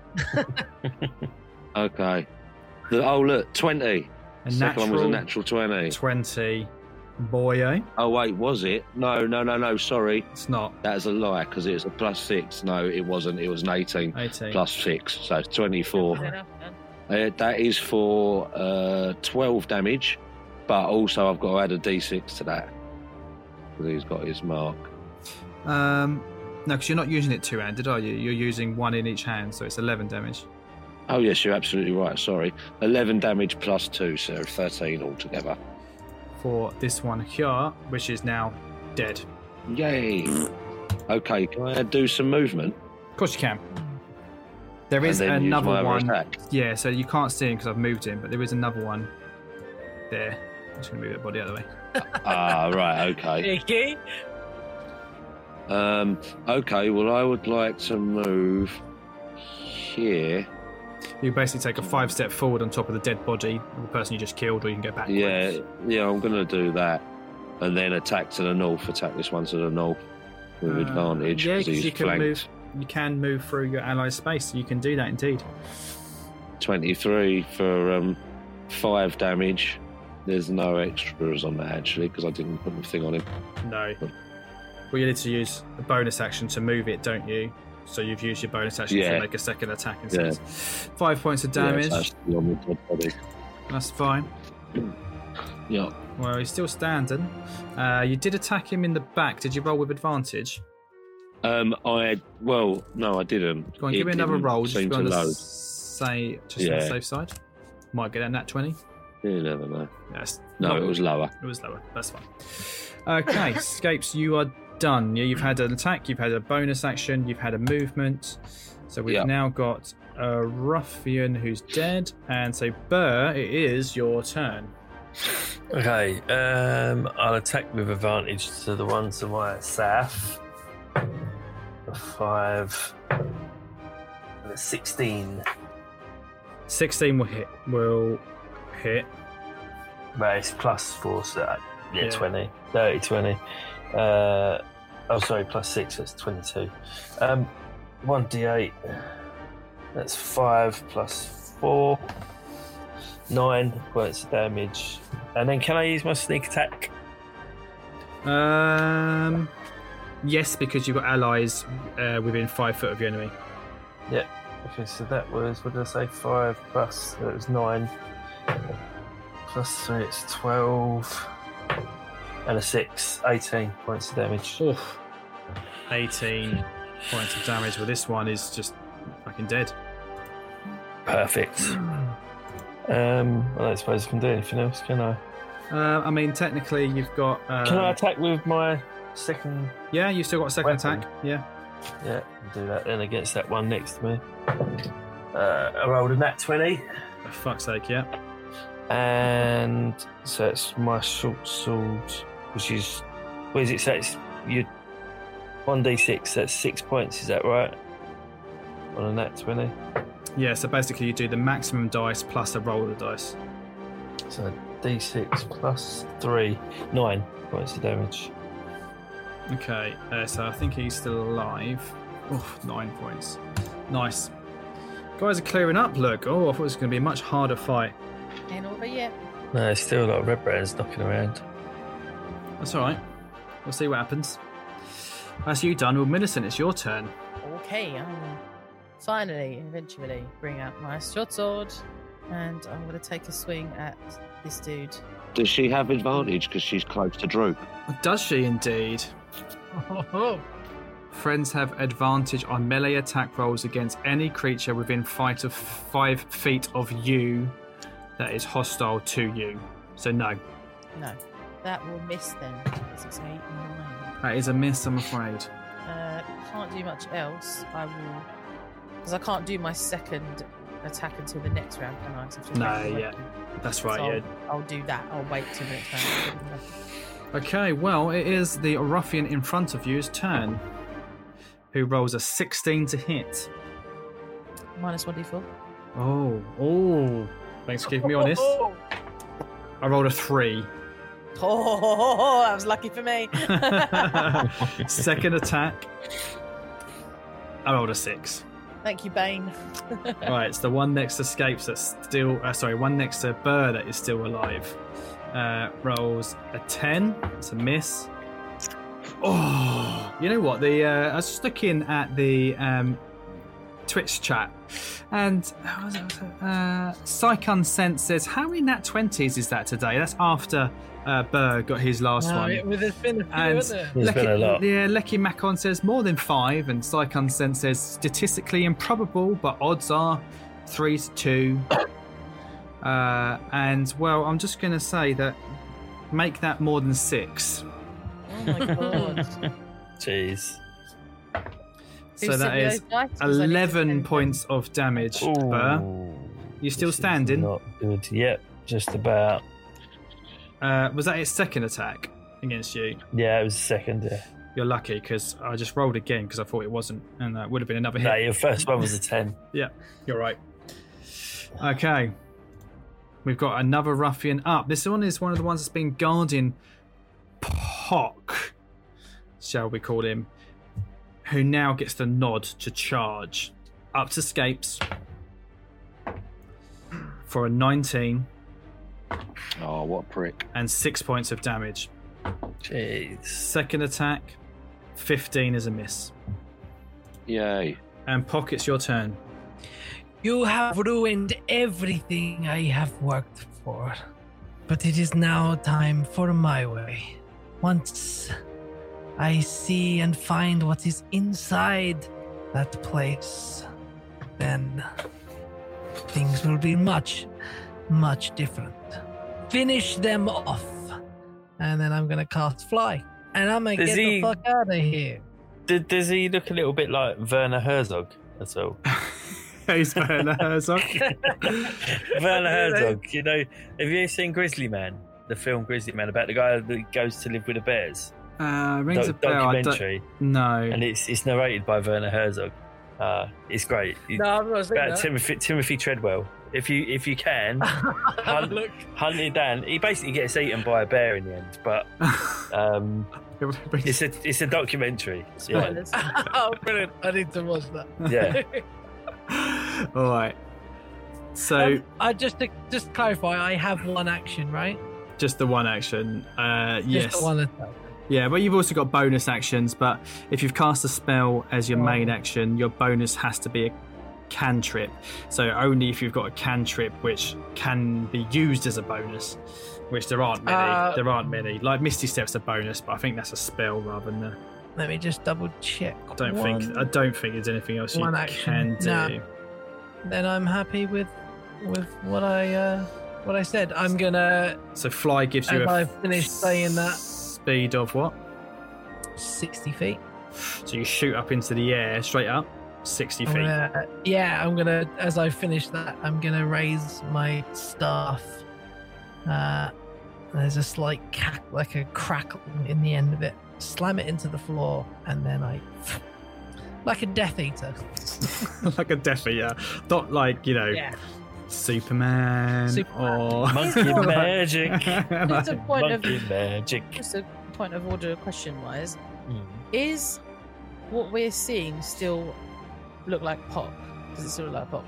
Okay. Look, 20. A Second one was a natural natural 20. 20. Boyo. Oh, wait, was it? No, sorry. It's not. That is a lie, because it was a +6. No, it wasn't. It was an 18 18. +6, so 24. Fair enough, then. That is for 12 damage, but also I've got to add a d6 to that because he's got his mark. No, because you're not using it two-handed, are you? You're using one in each hand, so it's 11 damage. Oh yes, you're absolutely right. Sorry, 11 damage plus 2, so 13 altogether. For this one here, which is now dead. Yay! Okay, can I do some movement? Of course you can. There is And then use another my other one. attack? Yeah, so you can't see him because I've moved him, but there is another one there. I'm just going to move that body out of the way. Ah, right. Okay. Cheeky. Okay. Well, I would like to move here. You basically take a 5-step forward on top of the dead body of the person you just killed, or you can go back. Yeah. I'm going to do that, and then attack to the north. Attack this one to the north with advantage. Yeah, 'cause because he's you can flanked. move. You can move through your allies' space. So you can do that indeed. 23 for 5 damage. There's no extras on that actually because I didn't put the thing on him. No. Well, you need to use a bonus action to move it, don't you? So you've used your bonus action Yeah. to make a second attack instead. 5 points of damage. Yeah, so that's on the dead body. That's fine. Yeah. Well, he's still standing. You did attack him in the back. Did you roll with advantage? No, I didn't. Go on, It give me another didn't roll. Just seem go on to the load. on the Yeah. safe side. Might get a nat 20. You never know. Yes. No, it was lower. It was lower. That's fine. Okay, Scapes, you are done. Yeah, you've had an attack, you've had a bonus action, you've had a movement. So we've Yeah. now got a ruffian who's dead. And so, Burr, it is your turn. Okay, I'll attack with advantage to the one to my south. A 5 and a 16. 16 will hit. But it's plus 4, so Yeah. 20. 30, 20. Plus 6, that's 22. 1d8. That's 5 plus 4. 9 points of damage. And then can I use my sneak attack? Yes, because you've got allies within 5 foot of your enemy. Yeah. Okay, so that was, what did I say? 5 plus, so it was 9. Plus 3, it's 12. And a 6, 18 points of damage. Oof. 18 points of damage. Well, this one is just fucking dead. Perfect. I don't suppose I can do anything else, can I? I mean, technically, you've got. Can I attack with my second? Yeah, you've still got a second Weapon. attack. Yeah. Yeah, I'll do that then against that one next to me. I rolled a nat 20, For fuck's sake, yeah. and so it's my short sword, which is, what is it? So it's you 1d6. That's 6 points. Is that right? On a nat 20. Yeah, so basically, you do the maximum dice plus a roll of the dice. So d6 plus 3, 9 points of damage. Okay, so I think he's still alive. Oof, 9 points. Nice. Guys are clearing up, look. Oh, I thought it was going to be a much harder fight. Ain't over yet. No, there's still a lot of red brands knocking around. That's all right. We'll see what happens. That's you done. Well, Millicent, it's your turn. Okay, I'm finally, eventually, bring out my short sword, and I'm going to take a swing at this dude. Does she have advantage because she's close to Droop? Does she indeed? Friends have advantage on melee attack rolls against any creature within 5 feet of you that is hostile to you. So no. No, that will miss then. 6, 8, 9. That is a miss, I'm afraid. Can't do much else. I will, because I can't do my second attack until the next round, can I? 'Cause I've just No, taken my yeah. weapon. That's right, So yeah. I'll do that. I'll wait till the next round. Okay, well, it is the ruffian in front of you's turn, who rolls a 16 to hit. Minus 1d4. Oh. Thanks for keeping me honest. I rolled a 3. Oh, that was lucky for me. Second attack, I rolled a 6. Thank you, Bane. Right, it's the one next to Scapes that's still... one next to Burr that is still alive. Rolls a 10. It's a miss. Oh, you know what? I was just looking at the Twitch chat. And Psychon Sense says, how many nat 20s is that today? That's after Burr got his last one. There's been a few, And isn't there? There's been a lot. Yeah, Lecky Macon says more than 5, and Psychon Sense says statistically improbable, but odds are 3 to 2. And well, I'm just going to say that make that more than 6. Oh my god. Jeez. So that is 11 points of damage. Burr. You still This is standing? Not good. Yep, just about. Was that his second attack against you? Yeah, it was second. Yeah. You're lucky because I just rolled again because I thought it wasn't, and that would have been another hit. No, your first one was a 10. Yeah, you're right. Okay. We've got another ruffian up. This one is one of the ones that's been guarding Pock, shall we call him, who now gets the nod to charge. Up to Scapes for a 19 Oh, what a prick. and 6 points of damage. Jeez. Second attack, 15 is a miss. Yay. And Pock, it's your turn. You have ruined everything I have worked for. But it is now time for my way. Once I see and find what is inside that place, then things will be much, much different. Finish them off. And then I'm going to cast Fly. And I'm going to Does get he- the fuck out of here. Does he look a little bit like Werner Herzog as well? He's Werner Herzog. Werner Herzog, you know, have you seen Grizzly Man, the film Grizzly Man, about the guy that goes to live with the bears? Rings a bell. I don't- Documentary, No. and it's narrated by Werner Herzog. It's great. No, I've not seen About that. Timothy Treadwell. If you can, Look. hunt it down. He basically gets eaten by a bear in the end, but it's a documentary. Yeah, Spoilers. Oh, brilliant. I need to watch that. yeah. All right. So I just to clarify, I have one action, right? just the one action. Yes. Just the one attack. Yeah, but you've also got bonus actions. But if you've cast a spell as your main action, your bonus has to be a cantrip. So only if you've got a cantrip which can be used as a bonus, which there aren't many. There aren't many. Like Misty Step's a bonus, but I think that's a spell rather than a. Let me just double check. I don't think there's anything else you One can action. do. No. Then I'm happy with what I said. I'm gonna, So fly gives you as a I finished saying that, speed of what? 60 feet. So you shoot up into the air, straight up, 60 feet. I'm gonna, as I finish that, I'm gonna raise my staff. There's a slight like a crackle in the end of it. Slam it into the floor, and then like a Death Eater. Like a Death Eater. Not like, Yeah. Superman, or Monkey magic. Just a point of Monkey magic. just a point of order, question wise, Mm. is what we're seeing still look like Pop? Does it still look like Pop?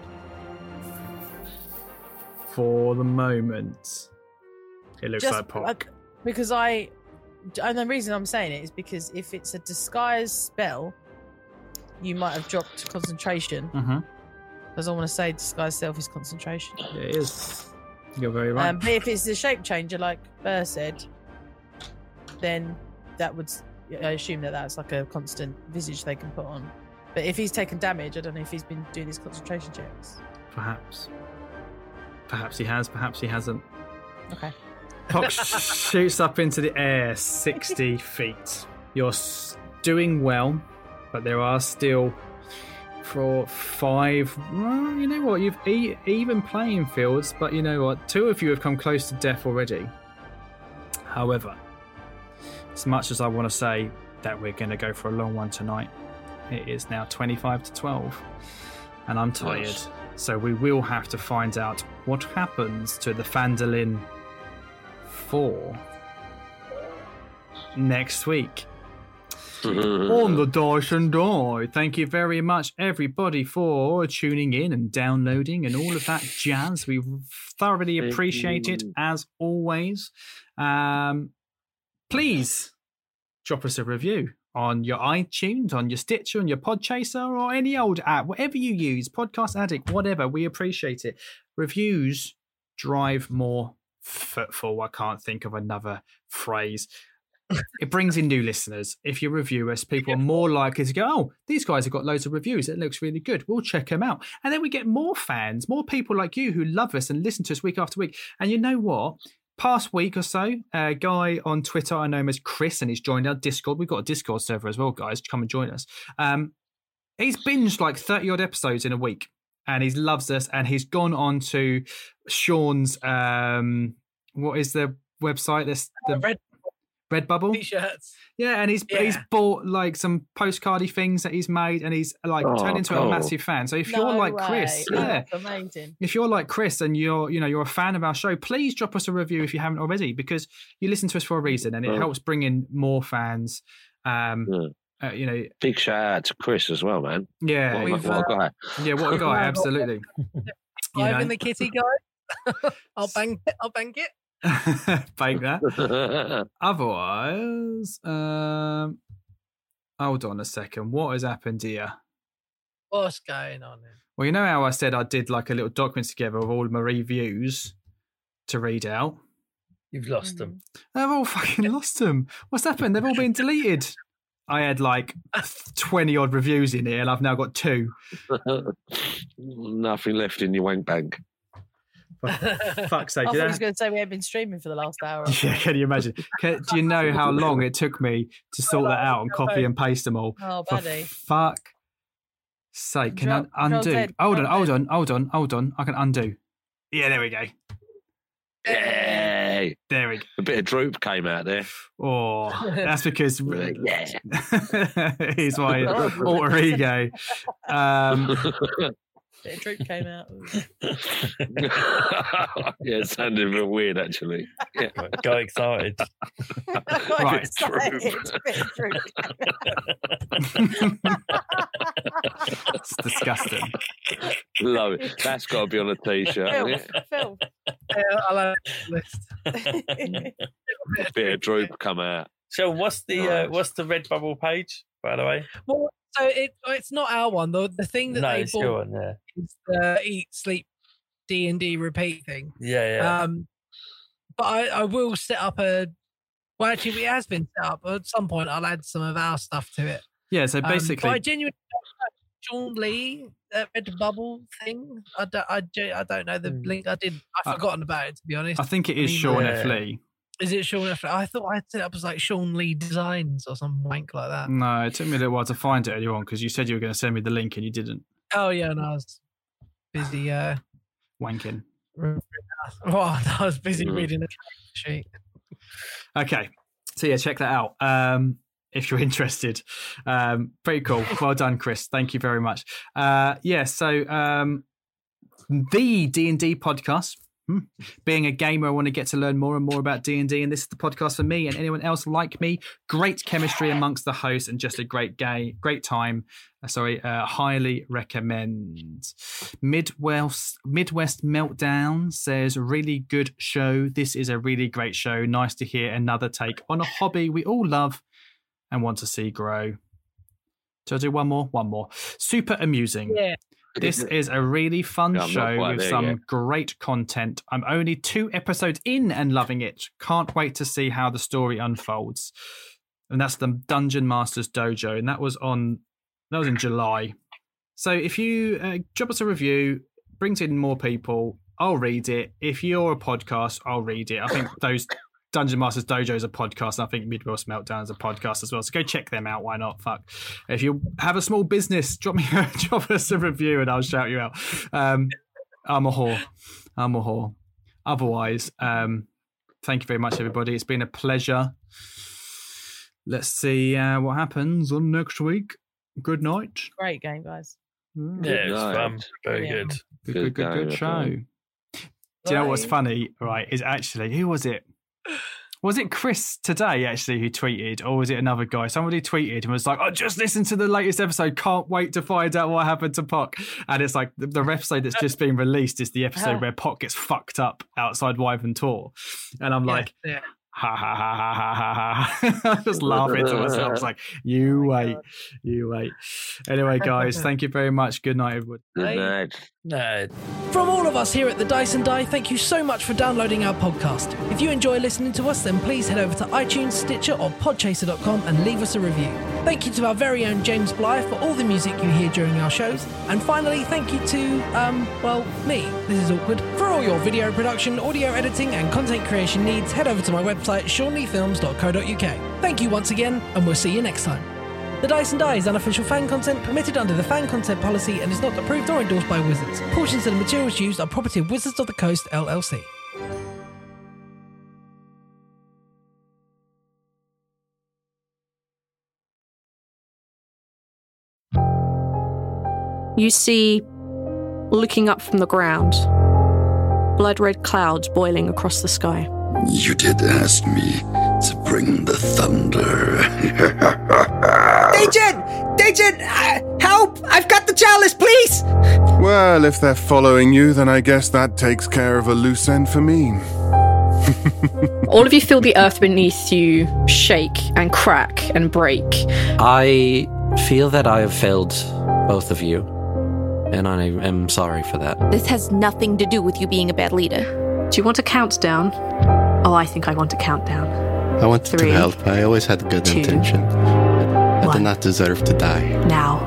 For the moment, it looks like Pop. Because and the reason I'm saying it is because if it's a disguise spell, you might have dropped concentration. Mm-hmm. Because I want to say disguise self is concentration. Yeah, it is. You're very right. But if it's the shape changer, like Burr said, then that would, I assume that that's like a constant visage they can put on. But if he's taken damage, I don't know if he's been doing his concentration checks. Perhaps he has. Perhaps he hasn't. Okay. Pop shoots up into the air 60 feet. You're doing well, but there are still 4 or 5. Well, you know what? You've even playing fields, but you know what? 2 of you have come close to death already. However, as much as I want to say that we're going to go for a long one tonight, it is now 25 to 12, and I'm tired. Nice. So we will have to find out what happens to the Phandalin 4 next week on the Dice and Die. Thank you very much, everybody, for tuning in and downloading and all of that jazz. We thoroughly Thank appreciate it, you. as always. Please drop us a review on your iTunes, on your Stitcher, on your Podchaser, or any old app, whatever you use, Podcast Addict, whatever. We appreciate it. Reviews drive more footfall. I can't think of another phrase. It brings in new listeners. If you review us, people are more likely to go, oh, these guys have got loads of reviews. It looks really good. We'll check them out. And then we get more fans, more people like you who love us and listen to us week after week. And you know what? Past week or so, a guy on Twitter, I know him as Chris, and he's joined our Discord. We've got a Discord server as well, guys. Come and join us. He's binged like 30 odd episodes in a week, and he loves us. And he's gone on to Sean's, what is the website? The Redbubble T-shirts. Yeah, and he's bought like some postcardy things that he's made, and he's like turned into a massive fan. So if you're like Chris, that's amazing. If you're like Chris and you're a fan of our show, please drop us a review if you haven't already, because you listen to us for a reason, and it helps bring in more fans. Big shout out to Chris as well, man. Yeah, what a guy. Yeah, what a guy, absolutely. In the kitty guy. I'll bang it. Bake that. Otherwise, hold on a second. What has happened here? What's going on then? Well, you know how I said I did like a little document together of all of my reviews to read out? You've lost them. I've all fucking lost them. What's happened? They've all been deleted. I had like 20 odd reviews in here, and I've now got 2. Nothing left in your wank bank. Fuck's sake. I thought he was going to say we had been streaming for the last hour. Yeah, can you imagine? Do you know how long it took me to sort that out and copy and paste them all? Oh, buddy. For fuck's sake. Can I undo? Hold on. I can undo. Yeah, there we go. Yay! There we go. A bit of droop came out there. Oh, that's because he's my alter ego. Bit of droop came out. Yeah, it sounded a bit weird, actually. Yeah. Got excited. Right. It's disgusting. Love it. That's got to be on a t-shirt. Phil. I'll add to the list. A bit of droop come out. So what's the Redbubble page, by the way? Well, so it's not our one. The thing that they bought your one, yeah. is the Eat, Sleep, D&D repeat thing. Yeah. But I will set up well, actually, it has been set up. At some point, I'll add some of our stuff to it. Yeah, so basically... but I genuinely don't know Sean Lee, Redbubble thing. I don't know the link. I've forgotten about it, to be honest. I think it is Sean F. Lee. Is it Sean F? I thought I set it up as like Sean Lee Designs or some wank like that. No, it took me a little while to find it earlier on because you said you were going to send me the link and you didn't. Oh, yeah, no, I was busy wanking. Well, I was busy reading the sheet. Okay, so yeah, check that out if you're interested. Pretty cool. Well done, Chris. Thank you very much. The D&D podcast. Being a gamer, I want to get to learn more and more about D&D, and this is the podcast for me and anyone else like me. Great chemistry amongst the hosts and just a great time. Highly recommend. Midwest Meltdown says, really good show. This is a really great show. Nice to hear another take on a hobby we all love and want to see grow. So I'll do one more. Super amusing. Yeah. This is a really fun show with some great content. I'm only 2 episodes in and loving it. Can't wait to see how the story unfolds. And that's the Dungeon Masters Dojo, and that was in July. So if you drop us a review, brings in more people, I'll read it. If you're a podcast, I'll read it. I think those Dungeon Masters Dojo is a podcast. And I think Midwest Meltdown is a podcast as well. So go check them out. Why not? Fuck. If you have a small business, drop us a review and I'll shout you out. I'm a whore. Otherwise, thank you very much, everybody. It's been a pleasure. Let's see what happens on next week. Good night. Great game, guys. Yeah, it was fun. Very good. Good show. Do you know what's funny? Right, is actually, who was it? Was it Chris today, actually, who tweeted, or was it another guy? Somebody tweeted and was like, I just listened to the latest episode. Can't wait to find out what happened to Pock. And it's like the episode that's just been released is the episode where Pock gets fucked up outside Wyvern Tor. And I'm like, ha ha ha ha ha ha ha. I was just laughing to myself. I was like, you wait. Anyway, guys, thank you very much. Good night, everyone. Good night. No. From all of us here at the Dice and Die, thank you so much for downloading our podcast. If you enjoy listening to us, then please head over to iTunes, Stitcher, or podchaser.com and leave us a review. Thank you to our very own James Bly for all the music you hear during our shows. And finally, thank you to, me, this is awkward. For all your video production, audio editing, and content creation needs, head over to my website, seanleefilms.co.uk. Thank you once again, and we'll see you next time. The Dice and Die is unofficial fan content permitted under the fan content policy and is not approved or endorsed by Wizards. Portions of the materials used are property of Wizards of the Coast, LLC. You see, looking up from the ground, blood-red clouds boiling across the sky. You did ask me to bring the thunder. Dajin! Help! I've got the chalice, please! Well, if they're following you, then I guess that takes care of a loose end for me. All of you feel the earth beneath you shake and crack and break. I feel that I have failed both of you, and I am sorry for that. This has nothing to do with you being a bad leader. Do you want a countdown? Oh, I think I want a countdown. I wanted 3, to help. I always had good 2, intention. I 1. did not deserve to die. Now.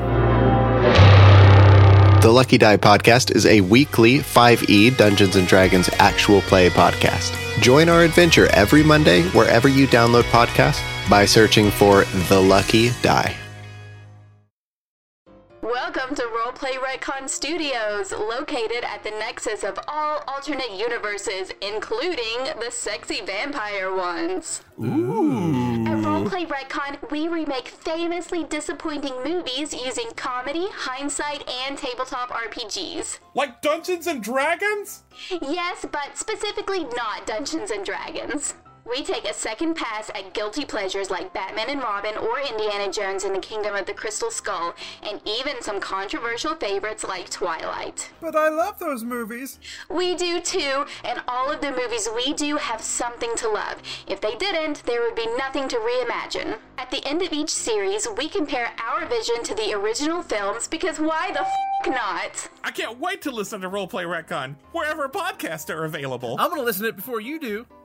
The Lucky Die Podcast is a weekly 5e Dungeons & Dragons actual play podcast. Join our adventure every Monday wherever you download podcasts by searching for The Lucky Die. Welcome to Roleplay Retcon Studios, located at the nexus of all alternate universes, including the sexy vampire ones. Ooh. At Roleplay Retcon, we remake famously disappointing movies using comedy, hindsight, and tabletop RPGs. Like Dungeons and Dragons? Yes, but specifically not Dungeons and Dragons. We take a second pass at guilty pleasures like Batman and Robin or Indiana Jones and the Kingdom of the Crystal Skull, and even some controversial favorites like Twilight. But I love those movies. We do too, and all of the movies we do have something to love. If they didn't, there would be nothing to reimagine. At the end of each series, we compare our vision to the original films, because why the not? I can't wait to listen to Roleplay Retcon, wherever podcasts are available. I'm gonna listen to it before you do.